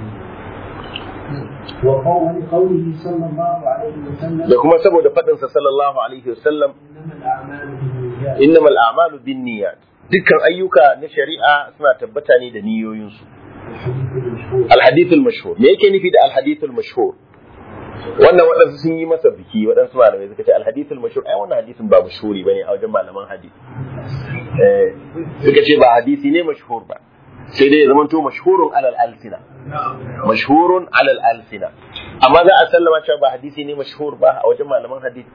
Speaker 2: wa qawlihi sallallahu alaihi wasallam
Speaker 1: da kuma saboda fadin sa sallallahu alaihi wasallam
Speaker 2: innamal a'malu binniyat
Speaker 1: innamal a'malu binniyat dukkan ayyuka na shari'a suna tabbata ne da niyoyin su al-hadith al-mashhur me yake nufi da al-hadith al-mashhur wannan waɗansu sun yi masa biki waɗansu malamai suka ce al-hadith al-mashhur ai wannan hadisin ba mashhuri bane a wajen malaman hadisi eh suka ce ba hadisi ne mashhur ba sai dai ya zama to mashhurun alal alsina mashhurun alal alsina amma za a sallama cewa ba hadisi ne mashhur ba a wajen malaman hadisi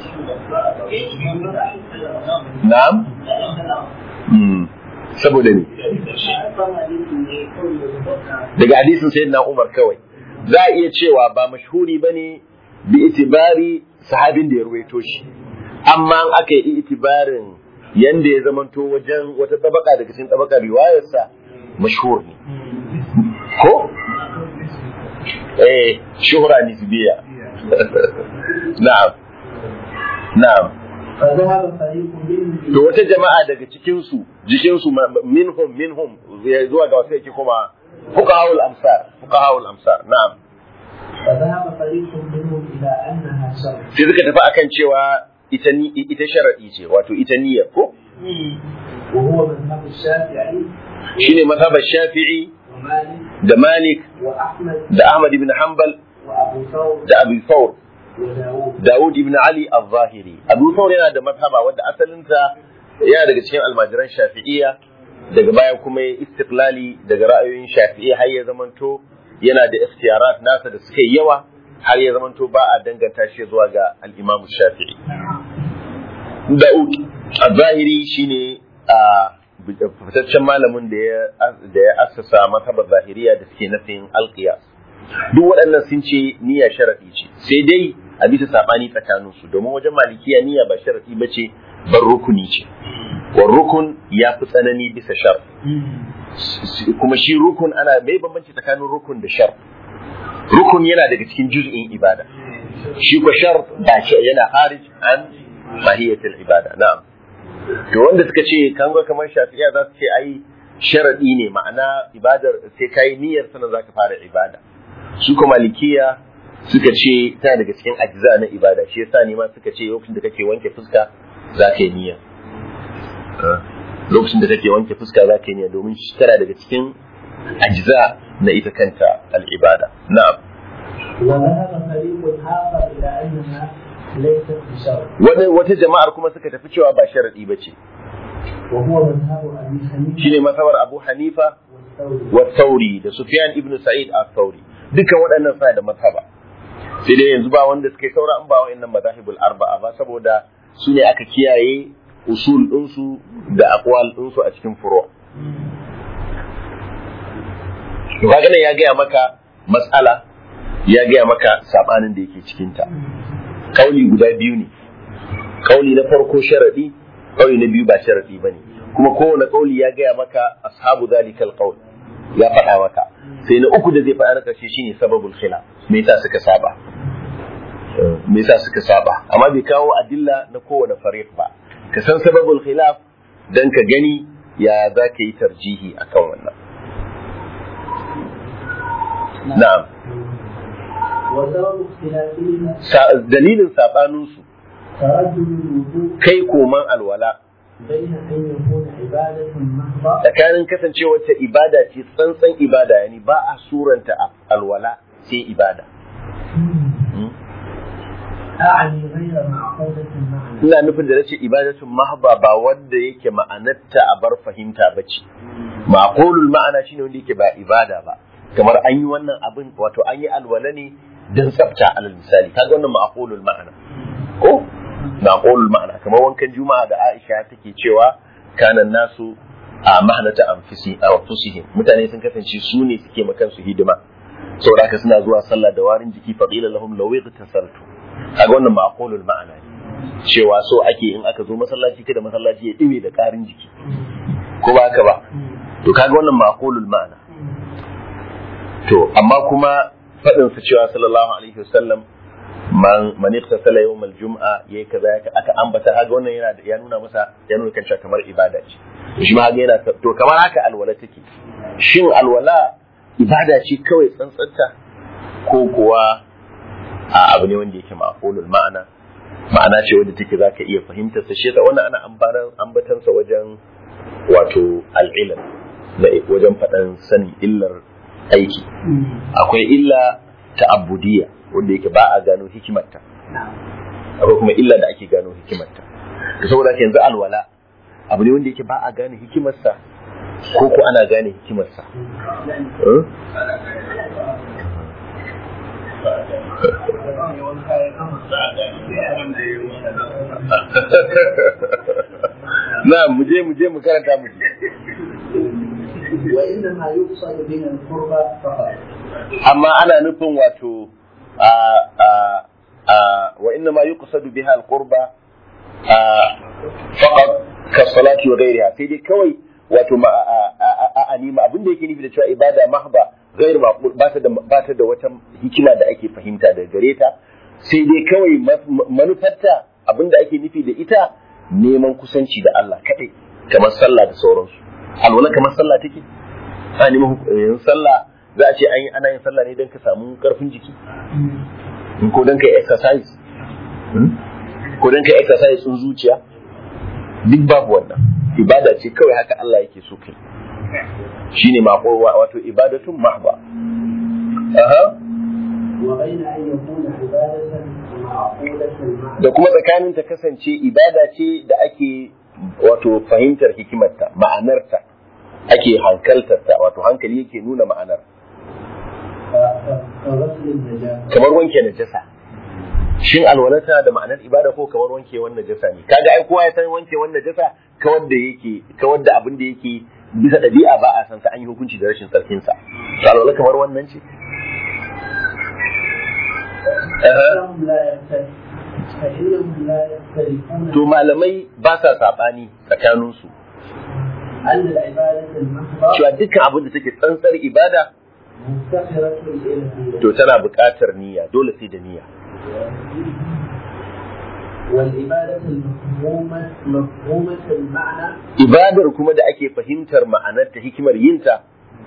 Speaker 1: na'am hmm saboda ne daga hadisin sayyidina Umar kawai za a iya cewa ba mashhuri bane bi itibari sahabin da ya ruwaito shi amma an aka yi itibarin yanda ya zamanto wajen wata tabaka daga cikin tabakar riwayarsa mashhur ne ko eh shuhra nisbiya na'am na'am to wata jama'a daga cikin su jikin su minhum minhum zuwa ga wasu yake kuma fuqahaul amsar fuqahaul amsar na'am
Speaker 2: فذهب فريق منهم إلى أنها شرط.
Speaker 1: sai suka tafi akan cewa ita ni ita sharadi ce wato ita niyyar ko
Speaker 2: وهو مذهب الشافعي
Speaker 1: shine mazhabar Shafi'i
Speaker 2: ومالك
Speaker 1: da Malik
Speaker 2: وأحمد
Speaker 1: da Ahmad ibn Hanbal
Speaker 2: وأبو ثور
Speaker 1: da Abu Thawr
Speaker 2: وداود.
Speaker 1: Dawud ibn Ali al-Zahiri Abu Thawr yana da mazhaba wanda asalinta yana daga cikin almajiran Shafi'iyya daga baya kuma ya istiqlali daga ra'ayoyin Shafi'i har ya zamanto yana da ikhtiyarat nasa da suka yi yawa har ya zamanto ba a danganta shi zuwa ga al-Imam Shafi'i Dawud al-Zahiri shine a fitaccen malamin da ya da ya assasa mazhabar Zahiriya da suke nafin al-qiyas duk waɗannan sun ce niyya sharadi ce sai dai a bisa sabani tsakanin su domin wajen malikiya niyya ba sharadi bace bar rukuni ce wa rukun ya fi tsanani bisa shar kuma shi rukun ana mai bambanci tsakanin rukun da shar rukun yana daga cikin juz'in ibada shi ko shar ba shi yana harij an mahiyatul ibada na'am to wanda suka ce kan ga kamar shafi'iyya za su ce ai sharadi ne ma'ana ibadar sai kai niyyar sanan zaka fara ibada su ko malikiya suka ce ta daga cikin ajza na ibada shi yasa ne ma suka ce lokacin da kake wanke fuska zaka yi niyya lokacin da kake wanke fuska zaka yi niyya domin shi tana daga cikin ajza na ita kanta al-ibada na'am
Speaker 2: وذهب فريق آخر إلى أنها ليست بشرط.
Speaker 1: wani wata jama'ar kuma suka tafi cewa ba sharadi bace
Speaker 2: وهو مذهب أبي حنيفة
Speaker 1: shine masabar Abu Hanifa
Speaker 2: والثوري.
Speaker 1: wa Thawri da Sufyan ibn Sa'id al-Thawri dukkan waɗannan suna da mazhaba sai dai yanzu ba wanda suka yi saura an ba wa'annan mazahibul arba'a ba saboda su ne aka kiyaye usul ɗinsu da aqwal ɗinsu a cikin furu' to kaga nan ya gaya maka mas'ala ya gaya maka sabanin da yake cikin ta kauli guda biyu ne kauli na farko sharadi kauli na biyu ba sharadi bane kuma kowane kauli ya gaya maka ashabu zalikal qaul ya faɗa maka sai na uku da zai faɗa na ƙarshe shine sababul khilaf me yasa suka saba me yasa suka saba amma bai kawo adilla na kowane fariq ba ka san sababul khilaf dan ka gani ya za ka yi tarjihi akan wannan na'am
Speaker 2: وسبب اختلافهما
Speaker 1: dalilin sabanin su
Speaker 2: تردد الوجوب
Speaker 1: kai koman alwala
Speaker 2: بين أن يكون عبادة محضة
Speaker 1: tsakanin kasancewar ta ibada ce tsantsan ibada yani ba a suranta alwala sai ibada
Speaker 2: أعني غير معقولة المعنى.
Speaker 1: ina nufin da nace ibadatun mahba ba wanda yake ma'anarta a bar fahimta bace maqulul ma'ana shine wanda yake ba ibada ba kamar an yi wannan abin wato an yi alwala ne dan tsafta alal misali kaga wannan maqulul ma'ana ko maqulul ma'ana kamar wankan juma'a da Aisha take cewa kanan nasu a mahnata anfusi a anfusihim mutane sun kasance su ne suke makan su hidima saboda haka suna zuwa sallah da warin jiki faqila lahum law igtasaltu kaga wannan maqulul ma'ana ne cewa so ake in aka zo masallaci kada masallaci ya diwe da karin jiki ko ba haka ba to kaga wannan maqulul ma'ana to amma kuma fadin sa cewa sallallahu alaihi wasallam man man iktasala yawm al-jum'a yayi kaza aka ambata haga wannan yana ya nuna masa ya nuna kan kamar ibada ce shi ma haga yana to kamar haka alwala take shin alwala ibada ce kawai tsantsanta ko kuwa a abu ne wanda yake ma'qulul ma'ana ma'ana ce wanda take zaka iya fahimtar sa shi yasa wannan ana ambaran ambatan sa wajen wato al-ilm da wajen fadan sanin illar aiki akwai illa ta'abbudiyya wanda yake ba a gano hikimarta akwai kuma illa da ake gano hikimarta to saboda yanzu alwala abu ne wanda yake ba a gane hikimarsa ko ko ana gane hikimarsa na muje muje mu karanta mu
Speaker 2: wa inna ma yuqsadu bihi al-qurba faqat
Speaker 1: amma ana nufin wato wa inna ma yuqsadu biha al-qurba faqat ka salati wa ghayriha sai dai kawai wato ma a anima abinda yake nufi da cewa ibada mahba ghayr maqbul ba ta da ba ta da wata hikima da ake fahimta daga gare ta sai dai kawai manufarta abinda ake nufi da ita neman kusanci da Allah kadai kamar sallah da sauransu alwala kamar sallah take a neman yin sallah za a ce an yi ana yin sallah ne don ka samu karfin jiki ko don ka yi exercise ko don ka yi exercise sun zuciya duk babu wannan ibada ce kawai haka Allah yake so kai shine mako wato ibadatun mahba aha
Speaker 2: wa bayna an yakuna ibadatan ma'qulatan
Speaker 1: da kuma tsakanin ta kasance ibada ce da ake wato fahimtar hikimarta ma'anarta ake hankaltarta wato hankali yake nuna ma'anar kamar wanke najasa shin alwalata da ma'anar ibada ko kamar wanke wannan najasa ne kaga ai kowa ya san wanke wannan najasa kawar da yake kawar da abin da yake bisa dabi'a ba a san sa an yi hukunci da rashin tsarkin sa to alwala kamar wannan ce to malamai ba sa sabani tsakanin su cewa dukkan abin da take tsantsar ibada to tana buƙatar niyya dole sai da niyya ibadar kuma da ake fahimtar ma'anar ta hikimar yinta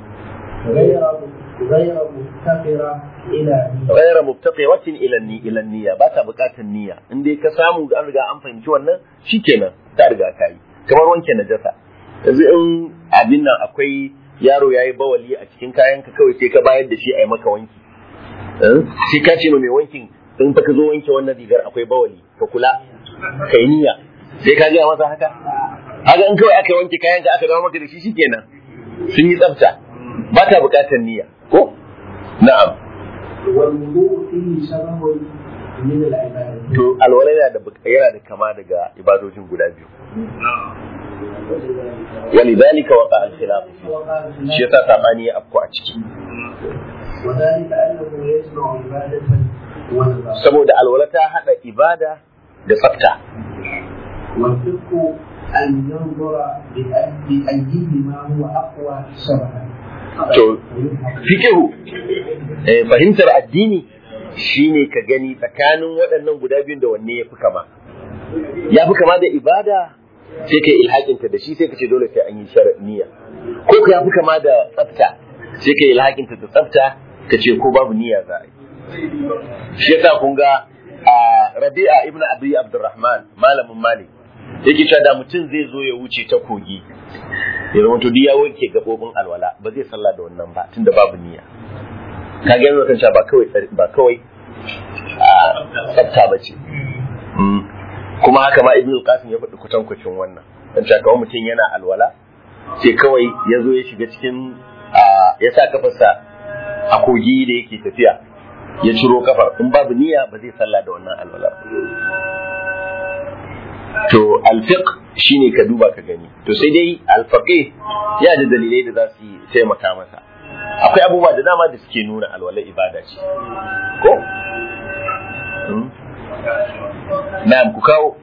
Speaker 1: غير مفتقرة إلى النية ba ta buƙatar niyya in dai ka samu an riga an fahimci wannan shikenan ta riga ka yi kamar wanke najasa yanzu in abin nan akwai yaro yayi bawali a cikin kayan ka kawai sai ka bayar da shi a yi maka wanki sai ka ce mai wankin in fa ka zo wanke wannan rigar akwai bawali ka kula kai niyya sai ka ga masa haka haka in kawai aka wanke kayan ka aka dawo maka da shi shikenan sun yi tsafta ba ta buƙatar niyya ko na'am to alwala yana da yana da kama daga ibadojin guda biyu ولذلك وقع الخلاف shi yasa sabani ya afko a ciki saboda alwala ta hada ibada da tsafta
Speaker 2: أن ينظر بأيهما هو أقوى شرعا.
Speaker 1: To, fikihu, fahimtar addini shine ka gani tsakanin waɗannan guda biyun da wanne ya fi kama. Ya fi kama da ibada sai ka yi ilhaƙinta da shi sai ka ce dole sai an yi niyya. Ko ka ya fi kama da tsafta sai ka yi ilhaƙinta da tsafta ka ce ko babu niyya za a yi. Shi yasa kun ga Rabi'a ibn Abi Abdurrahman malamin Malik yake cewa da mutum zai zo ya wuce ta kogi ya zama to ya wanke gabobin alwala ba zai sallah da wannan ba tunda babu niyya ka ga yanzu kan cewa ba kawai ba kawai a tsafta bace kuma haka ma Ibn Qasim ya faɗi kutankucin wannan dan cewa kawai mutum yana alwala sai kawai ya zo ya shiga cikin ya sa kafarsa a kogi da yake tafiya ya ciro kafar in babu niyya ba zai sallah da wannan alwala to alfiq shine ka duba ka gani to sai dai alfaqih ya da dalilai da za su taimaka masa akwai abubuwa da dama da suke nuna alwala ibada ce ko na'am ku kawo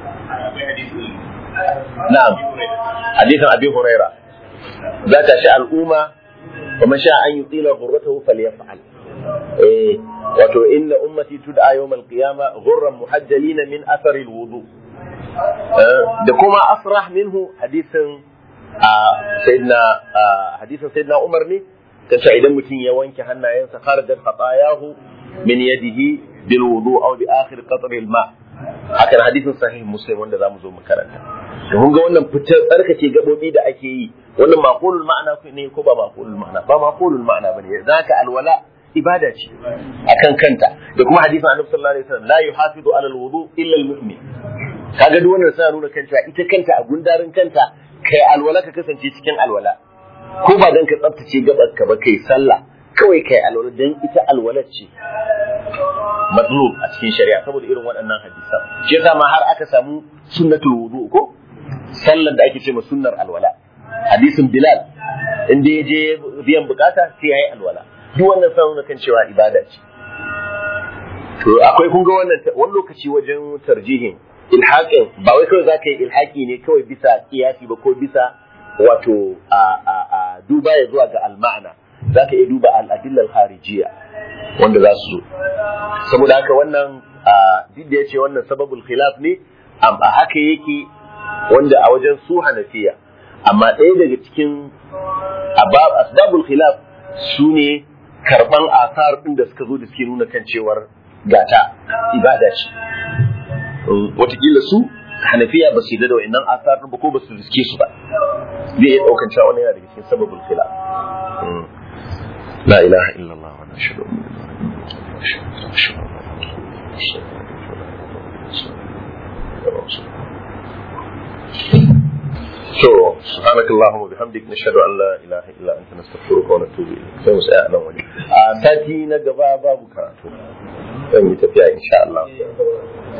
Speaker 1: na'am hadisin Abi Huraira za ta sha al'umma wa man sha an yutila ghurratahu falyaf'al eh wato inna ummati tud'a yawm al-qiyama ghurran muhajjalina min athari al-wudu da kuma asrah minhu hadisin sayyidina hadisin sayyidina Umar ne kace idan mutum ya wanke hannayensa kharajat khatayahu min yadihi bil wudu aw bi akhir qatr al-ma hakan hadisin sahih muslim wanda zamu zo mu karanta to kun ga wannan fitar tsarkake gabobi da ake yi wannan maqulul ma'ana ne ko ba maqulul ma'ana ba maqulul ma'ana bane zaka alwala ibada ce akan kanta da kuma hadisin annabi sallallahu alaihi wasallam la yuhafizu ala alwudu illa almu'min kaga duk wannan sai nuna kanta ita kanta a gundarin kanta kai alwala ka kasance cikin alwala ko ba dan ka tsaftace gabar ka ba kai sallah kawai kai alwala dan ita alwala ce matlub a cikin shari'a saboda irin waɗannan hadisan shi yasa ma har aka samu sunnatul wudu ko sallar da ake ce ma sunnar alwala hadisin bilal inda ya je biyan bukata sai yayi alwala duk wannan sai nuna kan cewa ibada ce to akwai kun ga wannan wani lokaci wajen tarjihin ilhaqin ba wai kawai zaka yi ilhaqi ne kawai bisa kiyasi ba ko bisa wato a a a duba ya zuwa ga al-ma'na zaka iya duba al-adilla al-kharijiyya wanda za su zo saboda haka wannan duk da yace wannan sababul khilaf ne amma haka yake wanda a wajen su Hanafiya amma ɗaya daga cikin asbabul khilaf su ne karban asar din da suka zo da suke nuna kan cewar gata ibada ce watakila su Hanafiya ba su yi da wa'annan asar din ba ko ba su riske su ba zai iya ɗaukan cewa wannan yana daga cikin sababul khilaf la ilaha illallah wa nashhadu So, subhanaka Allahumma bihamdik nashhadu an la ilaha illa anta nastaghfiruka wa natubu ilayk. Sai mu tsaya nan wani. A sati na gaba babu karatu. Zan yi tafiya insha Allah.